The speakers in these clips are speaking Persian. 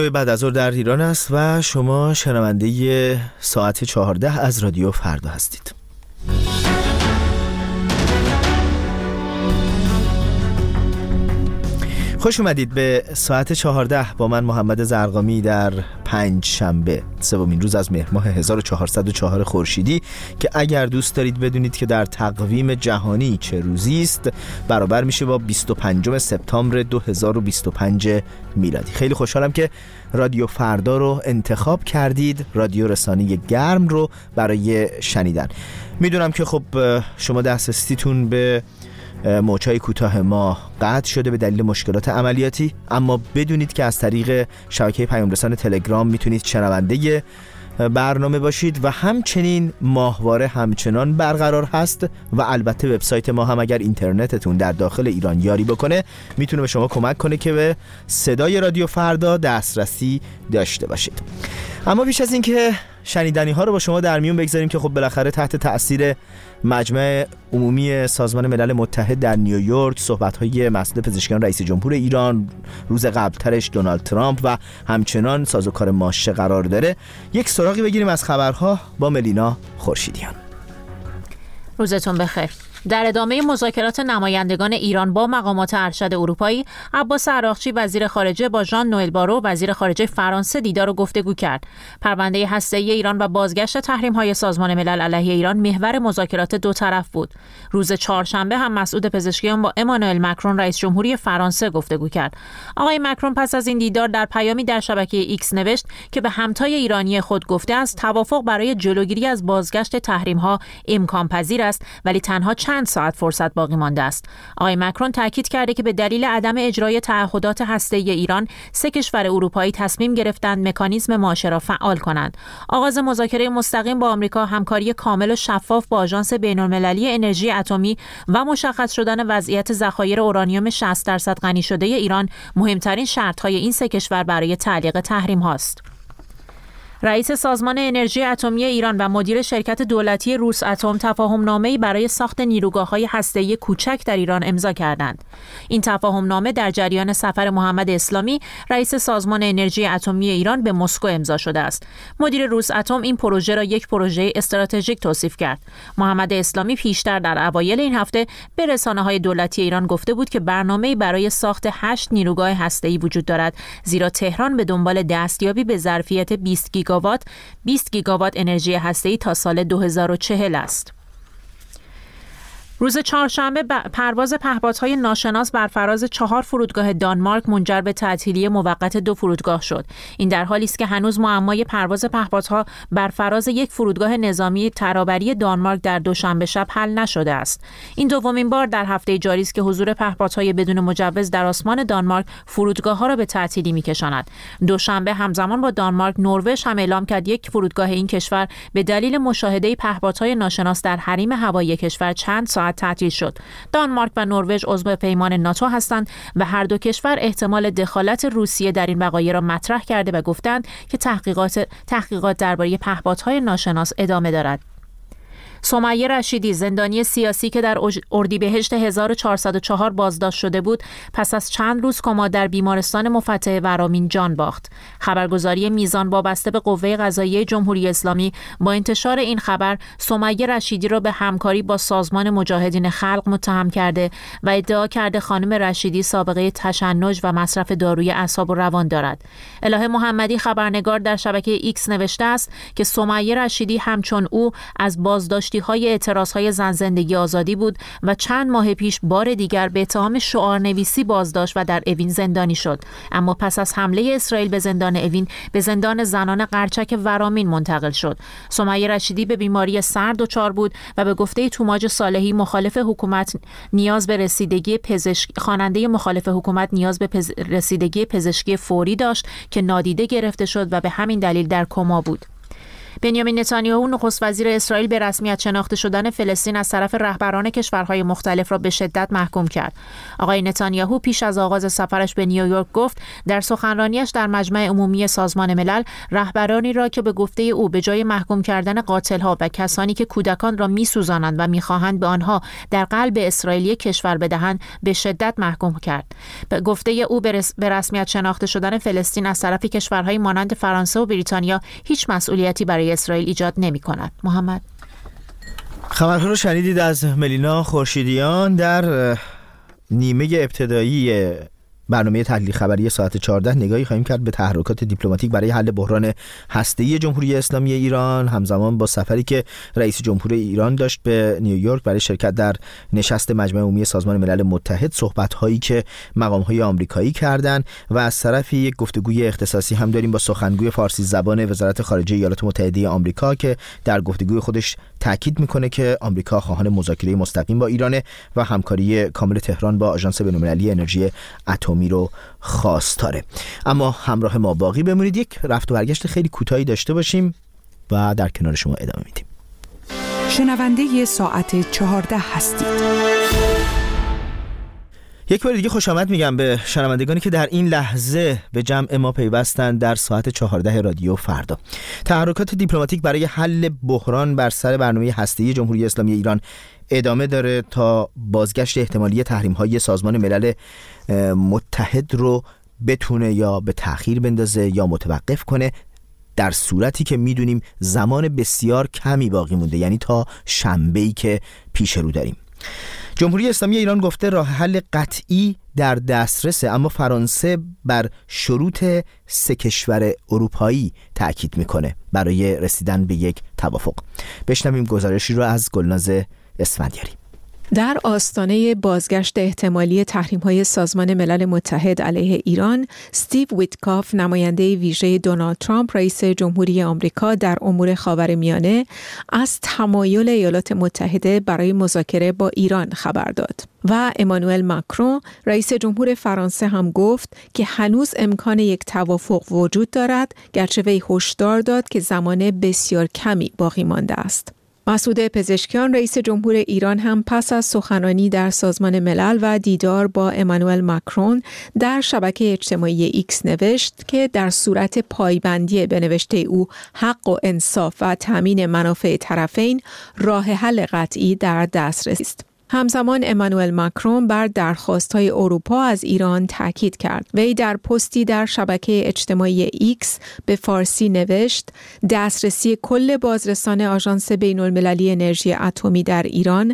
بعد از ظهر در ایران است و شما شنونده ساعت 14 از رادیو فردا هستید. خوش اومدید به ساعت 14 با من محمد زرقامی در پنج شنبه سومین روز از مهر ماه 1404 خورشیدی که اگر دوست دارید بدونید که در تقویم جهانی چه روزی است برابر میشه با 25 سپتامبر 2025 میلادی. خیلی خوشحالم که رادیو فردا رو انتخاب کردید، رادیو رسانه گرم رو برای شنیدن. میدونم که خب شما دسترسیتون به موج‌های کوتاه ما قطع شده به دلیل مشکلات عملیاتی، اما بدونید که از طریق شبکه پیام رسان تلگرام میتونید شنونده برنامه باشید و همچنین ماهواره همچنان برقرار هست و البته وبسایت ما هم اگر اینترنتتون در داخل ایران یاری بکنه میتونه به شما کمک کنه که به صدای رادیو فردا دسترسی داشته باشید. اما پیش از این که شنیدنی ها رو با شما در میون بگذاریم که خب بالاخره تحت تأثیر مجمع عمومی سازمان ملل متحد در نیویورک صحبت‌های مسئول پزشکان رئیس جمهور ایران، روز قبلترش دونالد ترامپ و همچنان سازوکار ماشه قرار داره، یک سراغی بگیریم از خبرها با ملینا خورشیدیان. روزتون بخیر. در ادامه مذاکرات نمایندگان ایران با مقامات ارشد اروپایی، عباس عراقچی وزیر خارجه با ژان نوئل بارو وزیر خارجه فرانسه دیدار و گفتگو کرد. پرونده هسته‌ای ایران و بازگشت تحریم‌های سازمان ملل علیه ایران محور مذاکرات دو طرف بود. روز چهارشنبه هم مسعود پزشکیان با امانوئل مکرون رئیس جمهوری فرانسه گفتگو کرد. آقای مکرون پس از این دیدار در پیامی در شبکه ایکس نوشت که به همتای ایرانی خود گفته است توافق برای جلوگیری از بازگشت تحریم‌ها امکان پذیر است، ولی تنها چند ساعت فرصت باقی مانده است. آقای مکرون تاکید کرده که به دلیل عدم اجرای تعهدات هسته‌ای ایران، سه کشور اروپایی تصمیم گرفتند مکانیزم ماشه را فعال کنند. آغاز مذاکره مستقیم با آمریکا، همکاری کامل و شفاف با آژانس بین‌المللی انرژی اتمی و مشخص شدن وضعیت ذخایر اورانیوم 60% غنی شده ایران مهمترین شرط‌های این سه کشور برای تعلیق تحریم هاست. رئیس سازمان انرژی اتمی ایران و مدیر شرکت دولتی روساتم تفاهم‌نامه‌ای برای ساخت نیروگاه‌های هسته‌ای کوچک در ایران امضا کردند. این تفاهم‌نامه در جریان سفر محمد اسلامی رئیس سازمان انرژی اتمی ایران به مسکو امضا شده است. مدیر روساتم این پروژه را یک پروژه استراتژیک توصیف کرد. محمد اسلامی پیشتر در اوایل این هفته به رسانه‌های دولتی ایران گفته بود که برنامه‌ای برای ساخت 8 نیروگاه هسته‌ای وجود دارد، زیرا تهران به دنبال دستیابی به ظرفیت 20 گیگاوات انرژی هسته‌ای تا سال 2040 است. روز چهارشنبه پرواز پهپادهای ناشناس بر فراز 4 فرودگاه دانمارک منجر به تعطیلی موقت 2 فرودگاه شد. این در حالی است که هنوز معمای پرواز پهپادها بر فراز یک فرودگاه نظامی ترابری دانمارک در دوشنبه شب حل نشده است. این دومین بار در هفته جاری است که حضور پهپادهای بدون مجوز در آسمان دانمارک فرودگاه‌ها را به تعطیلی می‌کشاند. دوشنبه همزمان با دانمارک، نروژ هم اعلام کرد یک فرودگاه این کشور به دلیل مشاهده پهپادهای ناشناس در حریم هوایی کشور چند ساعت تعطیل شد. دانمارک و نروژ عضو پیمان ناتو هستند و هر دو کشور احتمال دخالت روسیه در این وقایع را مطرح کرده و گفتند که تحقیقات درباره پهپادهای ناشناس ادامه دارد. سمیه رشیدی، زندانی سیاسی که در اردیبهشت 1404 بازداشت شده بود، پس از چند روز کما در بیمارستان مفتح ورامین جان باخت. خبرگزاری میزان وابسته به قوه قضاییه جمهوری اسلامی با انتشار این خبر سمیه رشیدی را به همکاری با سازمان مجاهدین خلق متهم کرده و ادعا کرده خانم رشیدی سابقه تشنج و مصرف داروی اعصاب و روان دارد. الهه محمدی خبرنگار در شبکه ایکس نوشته است که سمیه رشیدی همچون او از بازداشت های اعتراضهای زن زندگی آزادی بود و چند ماه پیش بار دیگر به اتهام شعارنویسی بازداشت و در اوین زندانی شد، اما پس از حمله اسرائیل به زندان اوین به زندان زنان قرچک ورامین منتقل شد. سمیه رشیدی به بیماری سر دچار بود و به گفته توماج صالحی مخالف حکومت نیاز به رسیدگی رسیدگی پزشکی فوری داشت که نادیده گرفته شد و به همین دلیل در کما بود. بنیامین نتانیاهو نخست وزیر اسرائیل به رسمیت شناخته شدن فلسطین از طرف رهبران کشورهای مختلف را به شدت محکوم کرد. آقای نتانیاهو پیش از آغاز سفرش به نیویورک گفت در سخنرانیش در مجمع عمومی سازمان ملل رهبرانی را که به گفته او به جای محکوم کردن قاتل‌ها و کسانی که کودکان را می‌سوزانند و می‌خواهند به آنها در قلب اسرائیل کشور بدهند به شدت محکوم کرد. به گفته او به رسمیت شناخته شدن فلسطین از طرف کشورهای مانند فرانسه و بریتانیا هیچ مسئولیتی برای اسرائیل ایجاد نمی‌کند. محمد، خبرها رو شنیدید از ملینا خورشیدیان. در نیمه ابتدایی برنامه تحلیل خبری ساعت 14 نگاهی خواهیم کرد به تحرکات دیپلماتیک برای حل بحران هسته‌ای جمهوری اسلامی ایران، همزمان با سفری که رئیس جمهور ایران داشت به نیویورک برای شرکت در نشست مجمع عمومی سازمان ملل متحد، صحبت‌هایی که مقام‌های آمریکایی کردند و از طرفی یک گفتگوی اختصاصی هم داریم با سخنگوی فارسی زبان وزارت خارجه ایالات متحده آمریکا که در گفتگوی خودش تاکید میکنه که آمریکا خواهان مذاکره مستقیم با ایرانه و همکاری کامل تهران با آژانس بین‌المللی انرژی اتمی رو خواستاره. اما همراه ما باقی بمونید، یک رفت و برگشت خیلی کوتاهی داشته باشیم و در کنار شما ادامه میدیم. شنونده ساعت 14 هستید. یک بار دیگه خوش آمد میگم به شنوندگانی که در این لحظه به جمع ما پیوستند در ساعت 14 رادیو فردا. تحرکات دیپلماتیک برای حل بحران بر سر برنامه هسته‌ای جمهوری اسلامی ایران ادامه داره تا بازگشت احتمالی تحریم‌های سازمان ملل متحد رو بتونه یا به تأخیر بندازه یا متوقف کنه، در صورتی که میدونیم زمان بسیار کمی باقی مونده، یعنی تا شنبه‌ای که پیش رو داریم. جمهوری اسلامی ایران گفته راه حل قطعی در دسترسه، اما فرانسه بر شروط 3 کشور اروپایی تأکید میکنه برای رسیدن به یک توافق. بشنویم گزارشی رو از گلناز اسفندیاری. در آستانه بازگشت احتمالی تحریم‌های سازمان ملل متحد علیه ایران، استیو ویتکاف، نماینده ویژه دونالد ترامپ رئیس جمهوری آمریکا در امور خاورمیانه، از تمایل ایالات متحده برای مذاکره با ایران خبر داد. و امانوئل ماکرون، رئیس جمهور فرانسه، هم گفت که هنوز امکان یک توافق وجود دارد، گرچه وی هشدار داد که زمان بسیار کمی باقی مانده است. مسعود پزشکیان، رئیس جمهور ایران، هم پس از سخنرانی در سازمان ملل و دیدار با امانوئل ماکرون در شبکه اجتماعی ایکس نوشت که در صورت پایبندی به نوشته او حق و انصاف و تامین منافع طرفین، راه حل قطعی در دسترس است. همزمان امانوئل ماکرون بر درخواست‌های اروپا از ایران تاکید کرد. وی در پستی در شبکه اجتماعی ایکس به فارسی نوشت: دسترسی کل بازرسان آژانس بین‌المللی انرژی اتمی در ایران،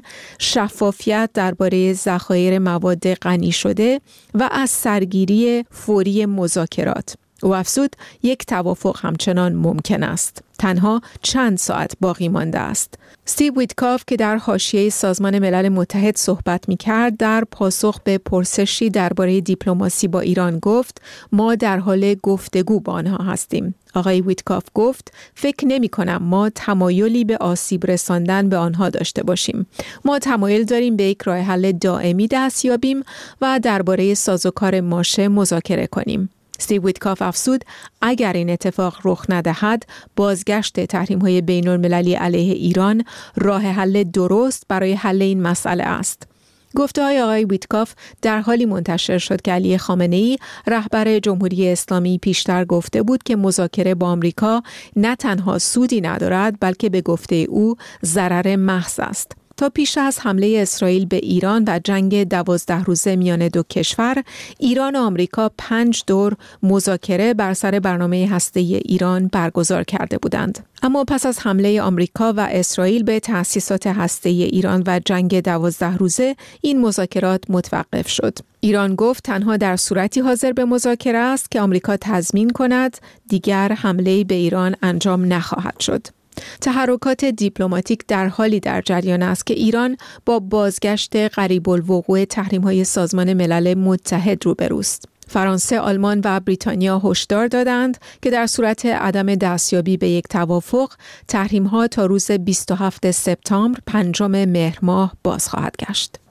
شفافیت درباره ذخایر مواد غنی شده و از سرگیری فوری مذاکرات. او افزود یک توافق همچنان ممکن است. تنها چند ساعت باقی مانده است. استیو ویتکاف که در حاشیه سازمان ملل متحد صحبت می‌کرد، در پاسخ به پرسشی درباره دیپلماسی با ایران گفت: ما در حال گفتگو با آنها هستیم. آقای ویتکاف گفت: فکر نمی‌کنم ما تمایلی به آسیب رساندن به آنها داشته باشیم. ما تمایل داریم به یک راه حل دائمی دست یابیم و درباره سازوکار ماشه مذاکره کنیم. استیو ویتکاف افزود: اگر این اتفاق رخ ندهد، بازگشت تحریم‌های بین‌المللی علیه ایران راه حل درست برای حل این مسئله است. گفته‌های آقای ویتکاف در حالی منتشر شد که علی خامنه‌ای، رهبر جمهوری اسلامی، پیشتر گفته بود که مذاکره با آمریکا نه تنها سودی ندارد، بلکه به گفته او ضرر محض است. تا پیش از حمله اسرائیل به ایران و جنگ 12 روزه میان دو کشور، ایران و آمریکا 5 دور مذاکره بر سر برنامه هسته‌ای ایران برگزار کرده بودند. اما پس از حمله آمریکا و اسرائیل به تأسیسات هسته‌ای ایران و جنگ 12 روزه، این مذاکرات متوقف شد. ایران گفت تنها در صورتی حاضر به مذاکره است که آمریکا تضمین کند دیگر حمله به ایران انجام نخواهد شد. تحرکات دیپلماتیک در حالی در جریان است که ایران با بازگشت قریب الوقوع تحریم‌های سازمان ملل متحد روبروست. فرانسه، آلمان و بریتانیا هشدار دادند که در صورت عدم دستیابی به یک توافق، تحریم‌ها تا روز 27 سپتامبر 5 مهر ماه باز خواهد گشت.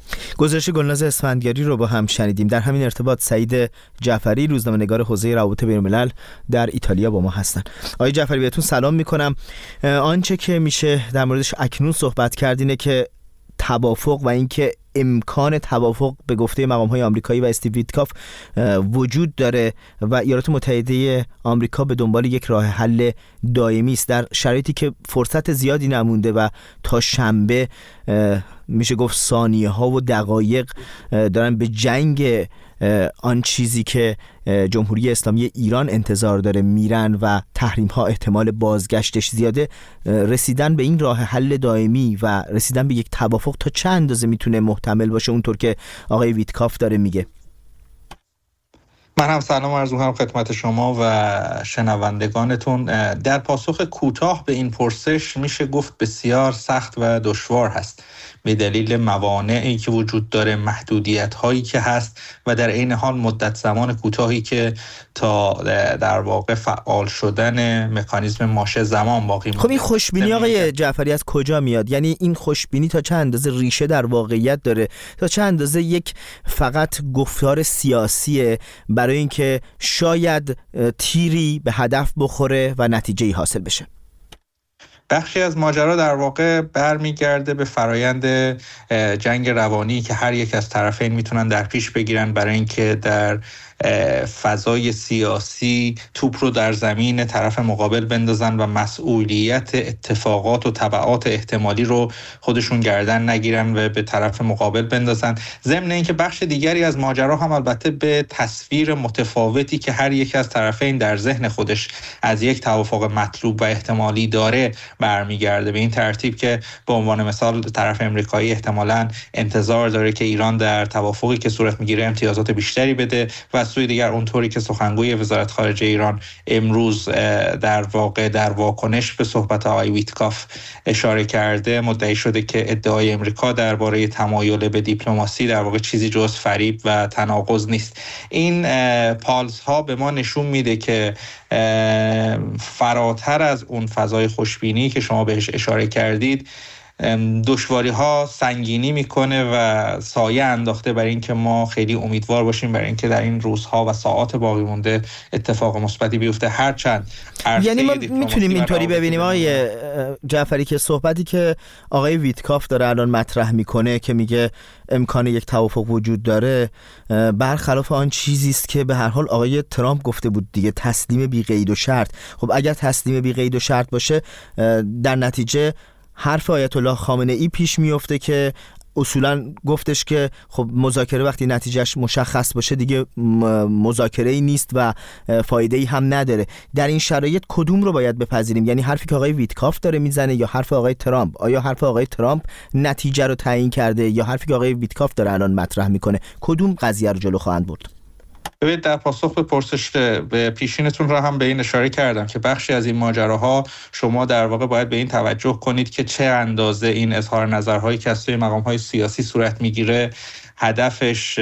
گزارش گلناز اسفندیاری رو با هم شنیدیم. در همین ارتباط سعید جعفری، روزنامه‌نگار حوزه روابط بین‌الملل در ایتالیا با ما هستن. آقای جعفری بهتون سلام میکنم. آنچه که میشه در موردش اکنون صحبت کرد اینه که توافق و اینکه امکان توافق به گفته مقام‌های آمریکایی و استیو ویتکاف وجود داره و ایالات متحده آمریکا به دنبال یک راه حل دائمی است در شرایطی که فرصت زیادی نمونده و تا شنبه میشه گفت ثانیه‌ها و دقایق دارن به جنگ آن چیزی که جمهوری اسلامی ایران انتظار داره میرن و تحریم ها احتمال بازگشتش زیاده. رسیدن به این راه حل دائمی و رسیدن به یک توافق تا چه اندازه میتونه محتمل باشه اونطور که آقای ویتکاف داره میگه؟ من هم سلام عرض می‌کنم خدمت شما و شنوندگانتون. در پاسخ کوتاه به این پرسش میشه گفت بسیار سخت و دشوار هست به دلیل موانعی که وجود داره، محدودیت‌هایی که هست و در عین حال مدت زمان کوتاهی که تا در واقع فعال شدن مکانیزم ماشه زمان باقی مونده. خب این خوشبینی آقای جعفری از کجا میاد؟ یعنی این خوشبینی تا چه اندازه ریشه در واقعیت داره؟ تا چه اندازه یک فقط گفتار سیاسیه برای اینکه شاید تیری به هدف بخوره و نتیجه‌ای حاصل بشه؟ بخشی از ماجرا در واقع برمیگرده به فرایند جنگ روانی که هر یک از طرفین میتونن در پیش بگیرن برای اینکه در فضای سیاسی توپ رو در زمین طرف مقابل بندازن و مسئولیت اتفاقات و تبعات احتمالی رو خودشون گردن نگیرن و به طرف مقابل بندازن. ضمن اینکه بخش دیگری از ماجرا هم البته به تصویر متفاوتی که هر یک از طرفین در ذهن خودش از یک توافق مطلوب و احتمالی داره برمیگرده. به این ترتیب که به عنوان مثال طرف امریکایی احتمالاً انتظار داره که ایران در توافقی که صورت میگیره امتیازات بیشتری بده و سوی دیگر اونطوری که سخنگوی وزارت خارجه ایران امروز در واقع در واکنش به صحبت آقای ویتکاف اشاره کرده، مدعی شده که ادعای امریکا درباره تمایل به دیپلماسی در واقع چیزی جز فریب و تناقض نیست. این پالس ها به ما نشون میده که فراتر از اون فضای خوشبینی که شما بهش اشاره کردید، دشواری ها سنگینی میکنه و سایه انداخته برای اینکه ما خیلی امیدوار باشیم برای اینکه در این روزها و ساعات باقی مونده اتفاق مثبتی بیفته. هرچند یعنی ما میتونیم اینطوری ببینیم آقای جعفری که صحبتی که آقای ویتکاف داره الان مطرح میکنه که میگه امکان یک توافق وجود داره، برخلاف آن چیزی است که به هر حال آقای ترامپ گفته بود دیگه، تسلیم بی قید و شرط. خب اگر تسلیم بی قید و شرط باشه، در نتیجه حرف آیت الله خامنه ای پیش میفته که اصولا گفتش که خب مذاکره وقتی نتیجهش مشخص باشه دیگه مذاکره ای نیست و فایده ای هم نداره. در این شرایط کدوم رو باید بپذیریم؟ یعنی حرفی که آقای ویتکاف داره میزنه یا حرف آقای ترامپ؟ آیا حرف آقای ترامپ نتیجه رو تعیین کرده یا حرفی که آقای ویتکاف داره الان مطرح میکنه؟ کدوم قضیه رو جلو خواهند برد؟ ببینید، در پاسخ به پرسش به پیشینتون را هم به این اشاره کردم که بخشی از این ماجراها شما در واقع باید به این توجه کنید که چه اندازه این اظهار نظرهایی که از سوی مقام‌های سیاسی صورت میگیره هدفش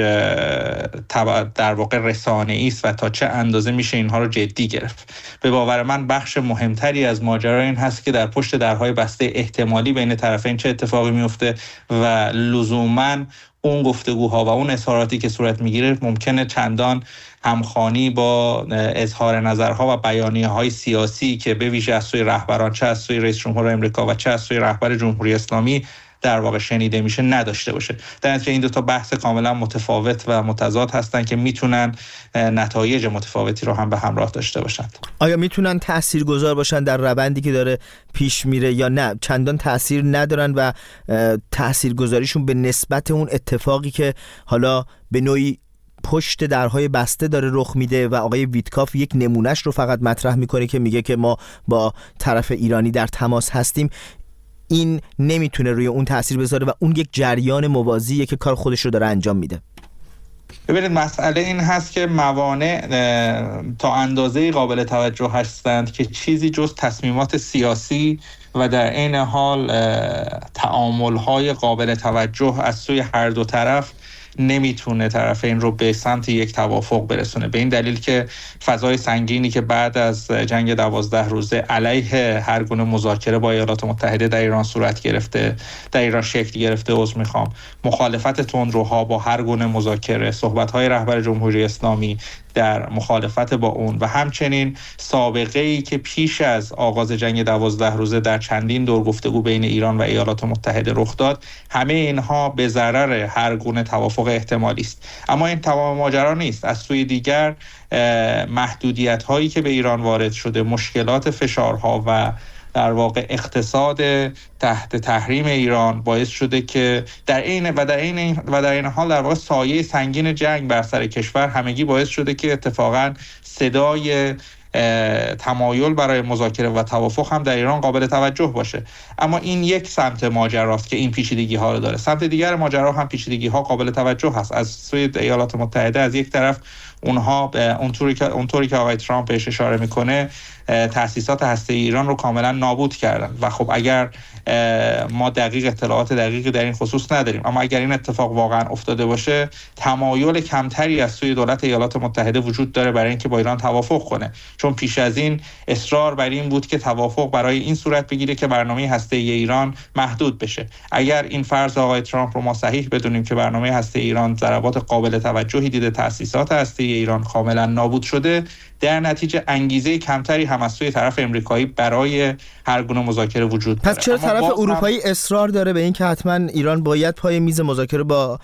در واقع رسانه‌ای است و تا چه اندازه میشه اینها رو جدی گرفت. به باور من بخش مهمتری از ماجرا این هست که در پشت درهای بسته احتمالی بین طرفین چه اتفاقی میفته و لزوماً اون گفتگوها و اون اظهاراتی که صورت میگیره ممکنه چندان همخوانی با اظهار نظرها و بیانیه‌های سیاسی که به ویژه از سوی رهبران، چه از سوی رئیس جمهور آمریکا و چه از سوی رهبر جمهوری اسلامی در واقع شنیده میشه نداشته باشه. در نتیجه این دو تا بحث کاملا متفاوت و متضاد هستن که میتونن نتایج متفاوتی رو هم به همراه داشته باشند. آیا میتونن تاثیرگذار باشن در روندی که داره پیش میره یا نه چندان تاثیر ندارن و تاثیرگذاریشون به نسبت اون اتفاقی که حالا به نوعی پشت درهای بسته داره رخ میده و آقای ویتکاف یک نمونهش رو فقط مطرح میکنه که میگه که ما با طرف ایرانی در تماس هستیم، این نمیتونه روی اون تأثیر بذاره و اون یک جریان موازیه که کار خودش رو داره انجام میده؟ ببینید، مسئله این هست که موانع تا اندازه‌ای قابل توجه هستند که چیزی جز تصمیمات سیاسی و در عین حال تعامل‌های قابل توجه از سوی هر دو طرف نمیتونه طرفین رو به سمت یک توافق برسونه، به این دلیل که فضای سنگینی که بعد از جنگ 12 روزه علیه هر گونه مذاکره با ایالات متحده در ایران صورت گرفته، در ایران شکل گرفته، مخالفت تندروها با هر گونه مذاکره، صحبت‌های رهبر جمهوری اسلامی در مخالفت با اون و همچنین سابقه‌ای که پیش از آغاز جنگ 12 روزه در چندین دور گفتگو بین ایران و ایالات متحده رخ داد، همه اینها به ضرر هر گونه توافق احتمالی است. اما این تمام ماجرا نیست. از سوی دیگر محدودیت‌هایی که به ایران وارد شده، مشکلات، فشارها و در واقع اقتصاد تحت تحریم ایران باعث شده که در این حال در واقع سایه سنگین جنگ بر سر کشور همگی باعث شده که اتفاقا صدای تمایل برای مذاکره و توافق هم در ایران قابل توجه باشه. اما این یک سمت ماجراست که این پیچیدگی ها رو داره. سمت دیگر ماجرا هم پیچیدگی ها قابل توجه هست. از سوی ایالات متحده از یک طرف اونها اونطوری که آقای ترامپ بهش اشاره میکنه تأسیسات هسته ایران رو کاملا نابود کردن و خب اگر ما اطلاعات دقیقی در این خصوص نداریم، اما اگر این اتفاق واقعا افتاده باشه تمایل کمتری از سوی دولت ایالات متحده وجود داره برای اینکه با ایران توافق کنه، چون پیش از این اصرار بر این بود که توافق برای این صورت بگیره که برنامه هسته ایران محدود بشه. اگر این فرض آقای ترامپ رو ما صحیح بدونیم که برنامه هسته ایران ضربات قابل توجهی دیده، تأسیسات هسته ایران کاملا نابود شده، در نتیجه انگیزه کمتری هم از سوی طرف امریکایی برای هر گونه مذاکره وجود داره. پس چرا طرف اروپایی اصرار داره به این که حتما ایران باید پای میز مذاکره با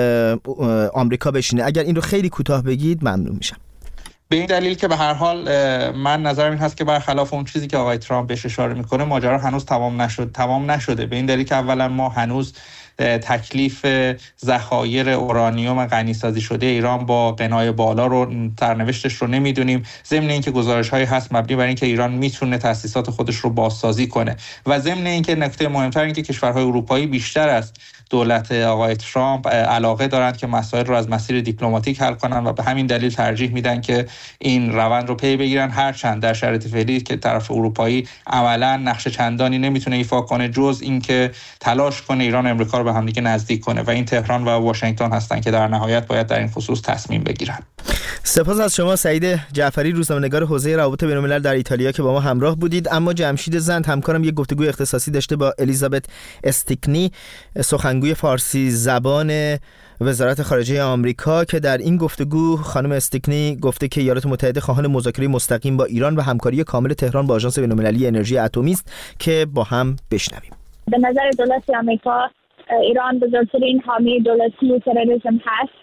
آمریکا بشینه؟ اگر این رو خیلی کوتاه بگید ممنون میشم. به این دلیل که به هر حال من نظرم این هست که برخلاف اون چیزی که آقای ترامپ بهش اشاره میکنه ماجرا هنوز تمام نشده. به این دلیل که اولا ما هنوز تکلیف ذخایر اورانیوم غنیسازی شده ایران با قنای بالا رو سرنوشتش رو نمیدونیم، ضمن اینکه گزارش‌هایی هست مبنی بر اینکه ایران میتونه تأسیسات خودش رو بازسازی کنه و ضمن اینکه نکته مهمتر این که کشورهای اروپایی بیشتر از دولت آقای ترامپ علاقه دارند که مسائل رو از مسیر دیپلماتیک حل کنن و به همین دلیل ترجیح میدن که این روند رو پی بگیرن، هرچند در شرایط فعلی که طرف اروپایی عملا نقش چندانی نمیتونه ایفا کنه جز اینکه تلاش کنه ایران و امریکا رو به هم دیگه نزدیک کنه و این تهران و واشنگتن هستن که در نهایت باید در این خصوص تصمیم بگیرن. سپاس از شما سعید جعفری، روزنامه‌نگار حوزه روابط بین‌الملل در ایتالیا که با ما همراه بودید. اما جمشید زند همکارم یک گفتگوی اختصاصی داشته با الیزابت استیکنی، سخنگوی فارسی زبان وزارت خارجه آمریکا، که در این گفتگو خانم استیکنی گفته که ایالات متحده خواهان مذاکره مستقیم با ایران و همکاری کامل تهران با آژانس بین‌المللی انرژی اتمی است که با هم بشنویم. به نظر دولت آمریکا ایران بزرگترین حامی دولتی تروریسم هست،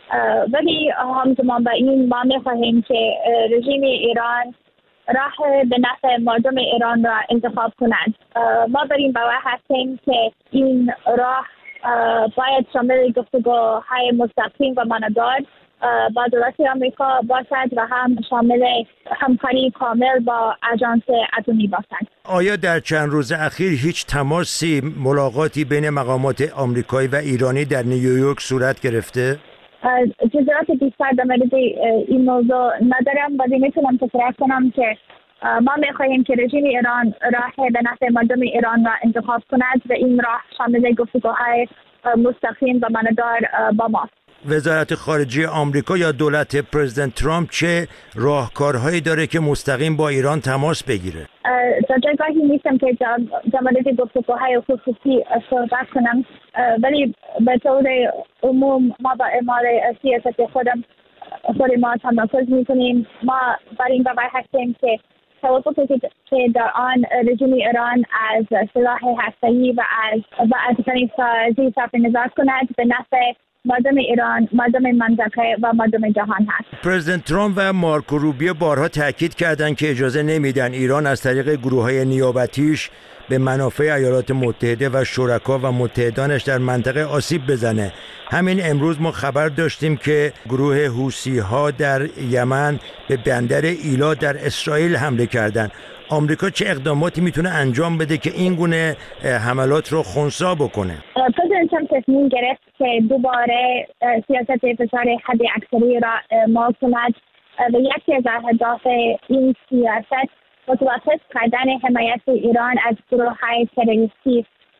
ولی همزمان با این ما می‌خواهیم که رژیم ایران راه به نفع مردم ایران را انتخاب کنند. ما بر این باور هستیم که این راه باید شامل گفتگوهای مستقیم و ماندار با دولت آمریکا باشد و هم شامل همکاری کامل با آژانس اتمی باشد. آیا در چند روز اخیر هیچ تماسی، ملاقاتی بین مقامات آمریکایی و ایرانی در نیویورک صورت گرفته؟ جزئیات بیشتر در مورد این موضوع ندارم، ولی میتونم تکرار کنم که ما میخواهیم که رژیم ایران راه به نفع مردم ایران را انتخاب کند و این راه شامل گفتگوهای مستقیم و ماندار با ماست. وزارت خارجه آمریکا یا دولت پرزیدنت ترامپ چه راهکارهایی داره که مستقیم با ایران تماس بگیره؟ در جایگاهی نیستم که در مورد گفتگوهای خصوصی صحبت کنم، ولی به طور عموم ما با اعمال سیاست خود ما تمرکز میکنیم. ما بر این باور هستیم که توافقی که در آن رژیم ایران از سلاح هسته‌ای و از افغانستان صرف نظر کند به نفع مردم ایران، مردم منطقه و مردم جهان هست. پرزیدنت ترامپ و مارکو روبیو بارها تاکید کردند که اجازه نمیدن ایران از طریق گروه‌های نیابتیش به منافع ایالات متحده و شرکا و متحدانش در منطقه آسیب بزنه. همین امروز ما خبر داشتیم که گروه حوثی‌ها در یمن به بندر ایلا در اسرائیل حمله کردند. آمریکا چه اقداماتی میتونه انجام بده که این گونه حملات رو خنثی بکنه؟ پرزیدنت ترامپ تصمیم گرفت که دوباره سیاست فشار حد اکثری را اعمال کند و یکی از اهداف این سیاست متوقف کردن حمایت ایران از گروه‌های تروریستی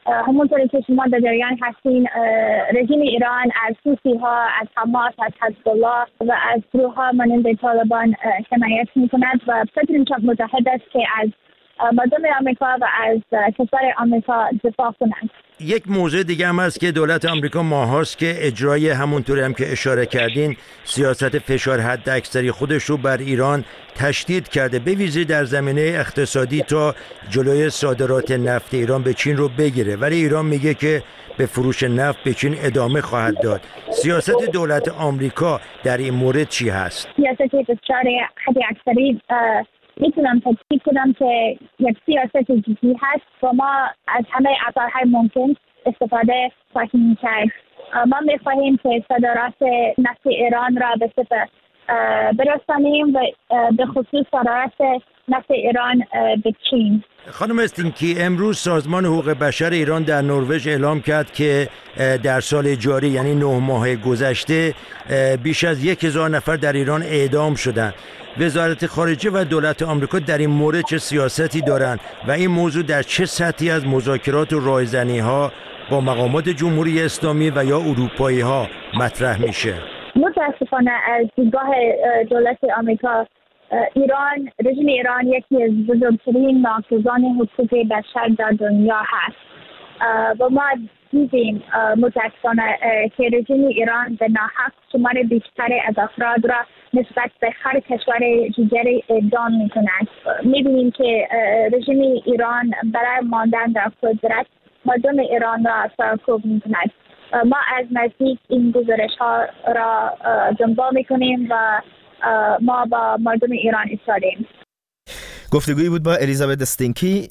همونطوری که شما در جریان هستین رژیم ایران از حوثی ها، از حماس، از حزب الله و از گروه ها مانند طالبان حمایت می‌کند و پرزیدنت ترامپ متحد است که از مردم آمریکا و از کشور آمریکا دفاع کنند. یک موضوع دیگه هم هست که دولت آمریکا ماهاست که اجرای همونطوری هم که اشاره کردین سیاست فشار حداکثری خودش رو بر ایران تشدید کرده، به ویژه در زمینه اقتصادی تا جلوی صادرات نفت ایران به چین رو بگیره، ولی ایران میگه که به فروش نفت به چین ادامه خواهد داد. سیاست دولت آمریکا در این مورد چی هست؟ سیاست فشار حداکثری میتونم تاکید کنم که یک سیاست جدی هست و ما از همه ابزارهای ممکن استفاده خواهیم کرد. ما میخواهیم که صادرات نفت ایران را به صفر برسانیم و به خصوص صادرات نفت ایران به چین. خانم استینکی، امروز سازمان حقوق بشر ایران در نروژ اعلام کرد که در سال جاری یعنی 9 ماه گذشته بیش از 1000 نفر در ایران اعدام شدند. وزارت خارجه و دولت آمریکا در این مورد چه سیاستی دارند و این موضوع در چه سطحی از مذاکرات و راهزنی‌ها با مقامات جمهوری اسلامی و یا اروپایی ها مطرح میشه؟ متاسفانه از دیدگاه دولت آمریکا رژیم ایران یکی از بزرگترین ناقضان حقوق بشر در دنیا هست و ما دیدیم متاسفانه که رژیم ایران به ناحق شمار بیشتر از افراد را نسبت به هر کشور دیگری اعدام می‌کند. می‌بینیم که رژیم ایران برای ماندن در قدرت مردم ایران را سرکوب می‌کند. ما از نزدیک این گزارش‌ها را دنبال می‌کنیم و ما با مردم ایران ایستادیم. گفتگویی بود با الیزابت استینکی،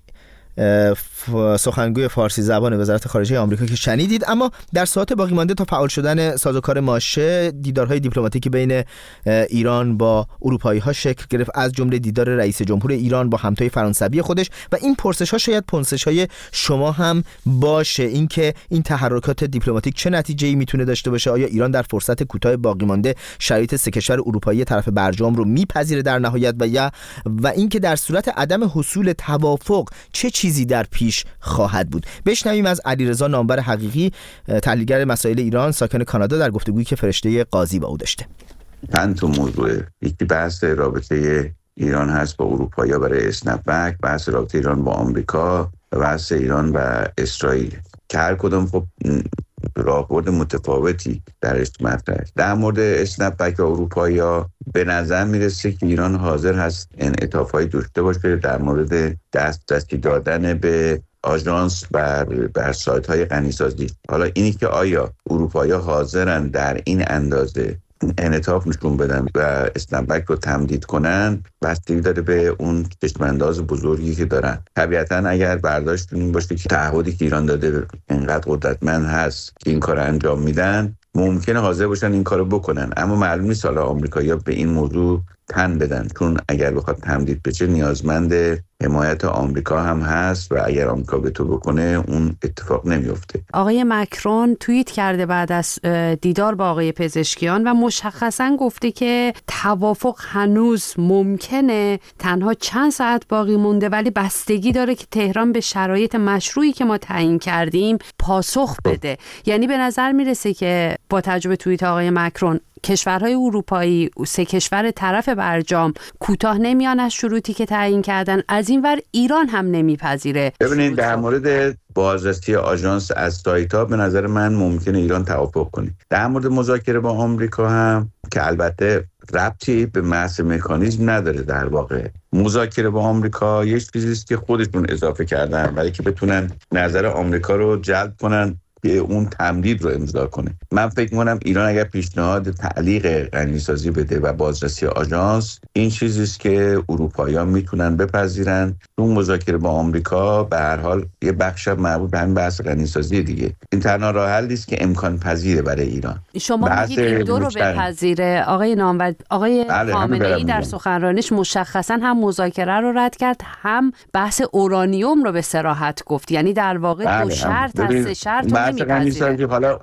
سخنگوی فارسی زبان وزارت خارجه آمریکا که شنیدید. اما در ساعات باقی مانده تا فعال شدن سازوکار ماشه، دیدارهای دیپلماتیکی بین ایران با اروپایی ها شکل گرفت، از جمله دیدار رئیس جمهور ایران با همتای فرانسوی خودش. و این پرسش ها شاید پرسش های شما هم باشه، اینکه این تحرکات دیپلماتیک چه نتیجه‌ای میتونه داشته باشه؟ آیا ایران در فرصت کوتاه باقی مانده شرایط سه کشور اروپایی طرف برجام رو میپذیره در نهایت و اینکه در صورت عدم حصول توافق چه چیزی در پیش خواهد بود؟ بشنویم از علیرضا نامور حقیقی، تحلیلگر مسائل ایران ساکن کانادا، در گفتگویی که فرشته قاضی با او داشته. چند تا موضوع، یکی بحث رابطه ایران هست با اروپایی برای اسنپ بک، بحث رابطه ایران با آمریکا و بحث ایران و اسرائیل که هر کدوم خب راهبرد متفاوتی درش مطرحه. در مورد اسنپ بک و اروپایی‌ها به نظر میرسه که ایران حاضر هست انعطاف‌های داشته باشه در مورد دسترسی دادن به آژانس بر سایت‌های غنیسازی. حالا اینی که آیا اروپایی‌ها حاضرن در این اندازه انعطاف نشون بدن و اسنپ بک رو تمدید کنن، بستگی داره به اون چشم‌انداز بزرگی که دارن. طبیعتاً اگر برداشت این باشه که تعهدی که ایران داده اینقدر قدرتمند هست که این کار انجام میدن، ممکنه حاضر باشن این کارو بکنن، اما معلوم نیست حالا آمریکایی‌ها به این موضوع تن بدن، چون اگر بخواد تمدید بشه نیازمند حمایت آمریکا هم هست و اگر آمریکا به تو بکنه اون اتفاق نمیفته. آقای مکرون توییت کرده بعد از دیدار با آقای پزشکیان و مشخصاً گفته که توافق هنوز ممکنه، تنها چند ساعت باقی مونده، ولی بستگی داره که تهران به شرایط مشروعی که ما تعیین کردیم پاسخ بده. یعنی به نظر میرسه که با توجه به توییت آقای مکرون کشورهای اروپایی، سه کشور طرف برجام کوتاه نمیان از شروطی که تعیین کردن، از این ور ایران هم نمیپذیره. ببینید در مورد بازرسی آژانس از سایت‌ها به نظر من ممکنه ایران توافق کنه. در مورد مذاکره با آمریکا هم که البته ربطی به محض مکانیزم نداره، در واقع مذاکره با آمریکا یه چیزی است که خودشون اضافه کردن برای که بتونن نظر آمریکا رو جلب کنن که اون تمدید رو امضا کنه. من فکر می‌کنم ایران اگر پیشنهاد تعلیق غنیسازی بده و بازرسی آژانس، این چیزی است که اروپایی‌ها میتونن بپذیرن. اون مذاکره با آمریکا به هر حال یه بخش مربوط به همین بحث غنیسازی دیگه. این تنها راه حلی است که امکان پذیره برای ایران. شما میگید این دو رو بپذیره. آقای نامور، آقای خامنه‌ای در سخنرانیش مشخصاً هم مذاکره رو رد کرد، هم بحث اورانیوم رو به صراحت گفت. یعنی در واقع دو شرط از سه شرط غنیسازی، حالا اون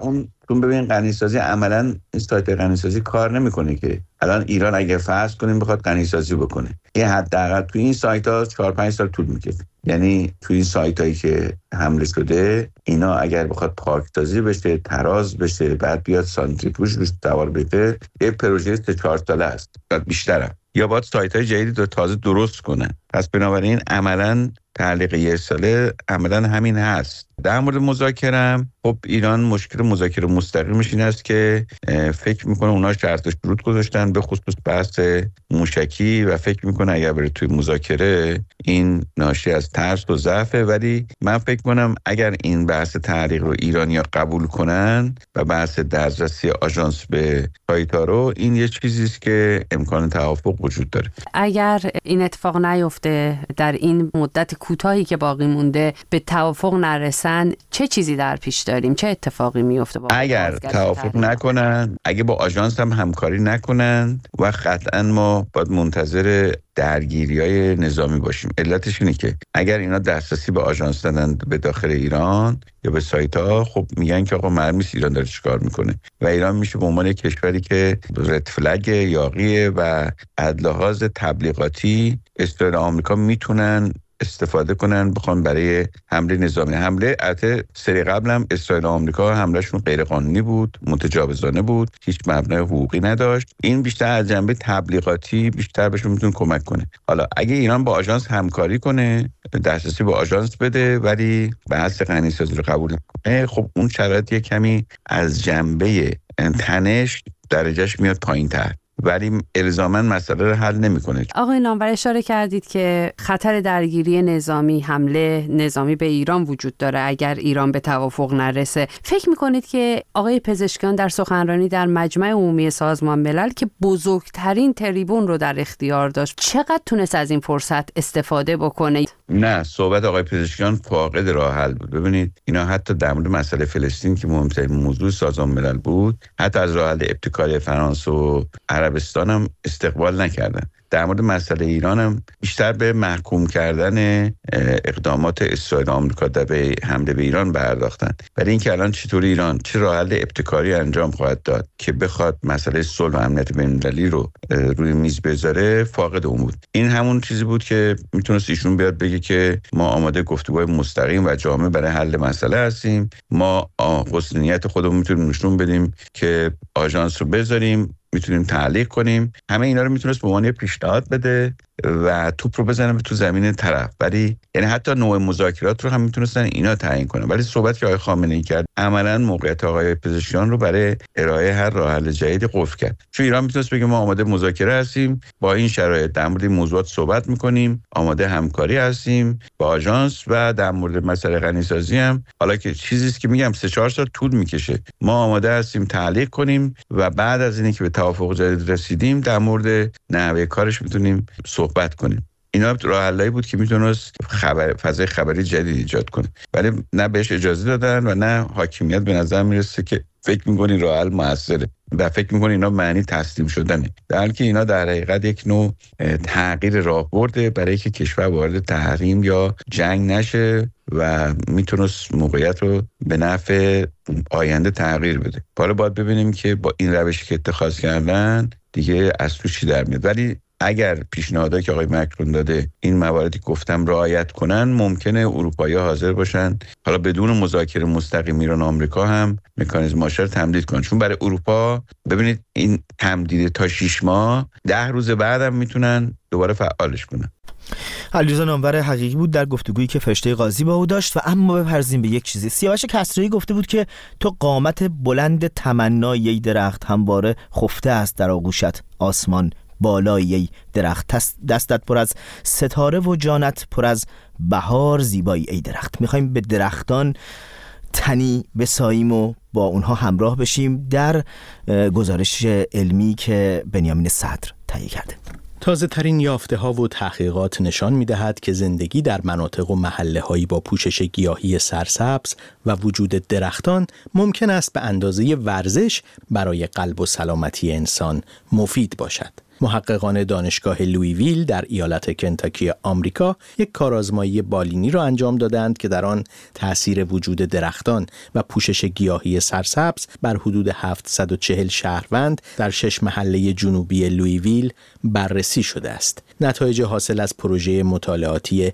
چون ببین غنیسازی عملاً این سایت غنیسازی کار نمیکنه که الان ایران اگه فرض کنیم بخواد غنیسازی بکنه، این حداقل تو این سایت‌ها 4-5 سال طول می‌کشه. یعنی تو این سایتایی که حمله شده اینا اگر بخواد پاکسازی بشه، تراز بشه، بعد بیاد سانتریفوژ روش سوار بشه، یه پروژه 3-4 ساله است، بعد بیشتره. یا باید سایت‌های جدیدی رو تازه درست کنن. پس بنابراین عملاً تعلیق 1 ساله عملاً همین هست. در مورد مذاکره، خب ایران مشکل مذاکره مستقیمش این است که فکر میکنه اونا شرط و شروط گذاشتن به خصوص بحث موشکی و فکر میکنه اگر بره توی مذاکره این ناشی از ترس و ضعفه. ولی من فکر کنم اگر این بحث تعلیق رو ایرانی‌ها قبول کنن و بحث دسترسی آژانس به سایت‌ها رو، این یه چیزی است که امکان توافق وجود داره. اگر این اتفاق نیفته، در این مدت کوتاهی که باقی مونده به توافق نرسن، چه چیزی در پیش داریم؟ چه اتفاقی میفته؟ اگر توافق نکنن، اگه با آژانس هم همکاری نکنن، و قطعا ما باید منتظر درگیری‌های نظامی باشیم. علتش اینه که اگر اینا دسترسی به آژانس دادن به داخل ایران یا به سایت‌ها، خب میگن که آقا معلوم نیست ایران داره چیکار میکنه و ایران میشه به عنوان کشوری که رد فلگ یاغیه و از لحاظ تبلیغاتی اسرائیل و آمریکا میتونن استفاده کنن بخوان برای حمله نظامی. حمله البته سری قبل هم اسرائیل و آمریکا حملهشون غیر قانونی بود، متجاوزانه بود، هیچ مبنای حقوقی نداشت. این بیشتر از جنبه تبلیغاتی بیشتر بهشون میتونه کمک کنه. حالا اگه ایران با آژانس همکاری کنه، دسترسی به آژانس بده ولی بحث غنیسازی رو قبول نکنه، خب اون شرایط کمی از جنبه تنش درجهش میاد پایین‌تر، ولی الزاماً مسئله رو حل نمی‌کنه. آقای نامور اشاره کردید که خطر درگیری نظامی، حمله نظامی به ایران وجود داره اگر ایران به توافق نرسه. فکر می‌کنید که آقای پزشکیان در سخنرانی در مجمع عمومی سازمان ملل که بزرگترین تریبون رو در اختیار داشت، چقدر تونست از این فرصت استفاده بکنه؟ نه، صحبت آقای پزشکیان فاقد راه حل بود. ببینید اینا حتی در مورد مسئله فلسطین که مهمترین موضوع سازمان ملل بود، حتی از راه حل ابتکاری فرانسه و عربستان هم استقبال نکردن. در مورد مسئله ایران هم بیشتر به محکوم کردن اقدامات اسرائیل و آمریکا در حمله به ایران پرداختن. برای اینکه الان چطور ایران چه راه حل ابتکاری انجام خواهد داد که بخواد مسئله صلح و امنیت بین‌المللی رو روی میز بذاره، فاقد اون بود. این همون چیزی بود که میتونست ایشون بیاد بگه که ما آماده گفتگوهای مستقیم و جامع برای حل مسئله هستیم، ما حسن نیت خودمون میتونیم نشون بدیم که آژانس رو بذاریم، میتونیم تعلیق کنیم. همه اینا رو میتونست به عنوان پیشنهاد بده و توپ رو بزنه تو زمین طرف. ولی یعنی حتی نوع مذاکرات رو هم میتونستن اینا تعیین کنن. ولی صحبت که آقای خامنه‌ای کرد عملاً موقعیت آقای پزشکیان رو برای ارائه هر راه حل جدیدی قفل کرد. چون ایران میتونست بگه ما آماده مذاکره هستیم، با این شرایط در مورد این موضوعات صحبت میکنیم، آماده همکاری هستیم با آژانس و در مورد مسئله غنیسازی هم، حالا که چیزی است که میگم 3-4 سال طول میکشه، ما آماده هستیم تعلیق کنیم و بعد از اینکه به توافق جدید رسیدیم در مورد نحوه کارش میتونیم صحبت کنیم. اینا راه حلایی بود که میتونست فضای خبری جدید ایجاد کنه، ولی نه بهش اجازه دادن و نه حاکمیت به نظر میرسه که فکر میکنی راه حل موثره و فکر میکنی اینا معنی تسلیم شدنه، در حالی که اینا در حقیقت یک نوع تغییر راهبرده برای اینکه کشور وارد تحریم یا جنگ نشه و میتونست موقعیت رو به نفع آینده تغییر بده. حالا باید ببینیم که با این روشی که اتخاذ کردن دیگه از تو چی در میاد. ولی اگر پیشنهادایی که آقای مکرون داده این مواردی گفتم رعایت کنن، ممکنه اروپایی‌ها حاضر باشن حالا بدون مذاکره مستقیم ایران و آمریکا هم مکانیزم‌هاش رو تمدید کنن. چون برای اروپا ببینید این تمدید تا 6 ماه 10 روز بعدم میتونن دوباره فعالش کنن. علیرضا نامور حقیقی بود در گفتگویی که فرشته قاضی با او داشت. و اما بپرزیم به یک چیزی. سیاوش کسرایی گفته بود که تو قامت بلند تمنای ای درخت همواره خفته است در آغوشت آسمان بالای ای درخت، دستت پر از ستاره و جانت پر از بهار زیبایی ای درخت. میخوایم به درختان تنی بساییم و با اونها همراه بشیم در گزارش علمی که بنیامین صدر تهیه کرده. تازه ترین یافته ها و تحقیقات نشان می دهد که زندگی در مناطق و محله هایی با پوشش گیاهی سرسبز و وجود درختان ممکن است به اندازه ورزش برای قلب و سلامتی انسان مفید باشد. محققان دانشگاه لویویل در ایالت کنتاکی آمریکا یک کارآزمایی بالینی را انجام دادند که در آن تأثیر وجود درختان و پوشش گیاهی سرسبز بر حدود 740 شهروند در 6 محله جنوبی لویویل بررسی شده است. نتایج حاصل از پروژه مطالعاتی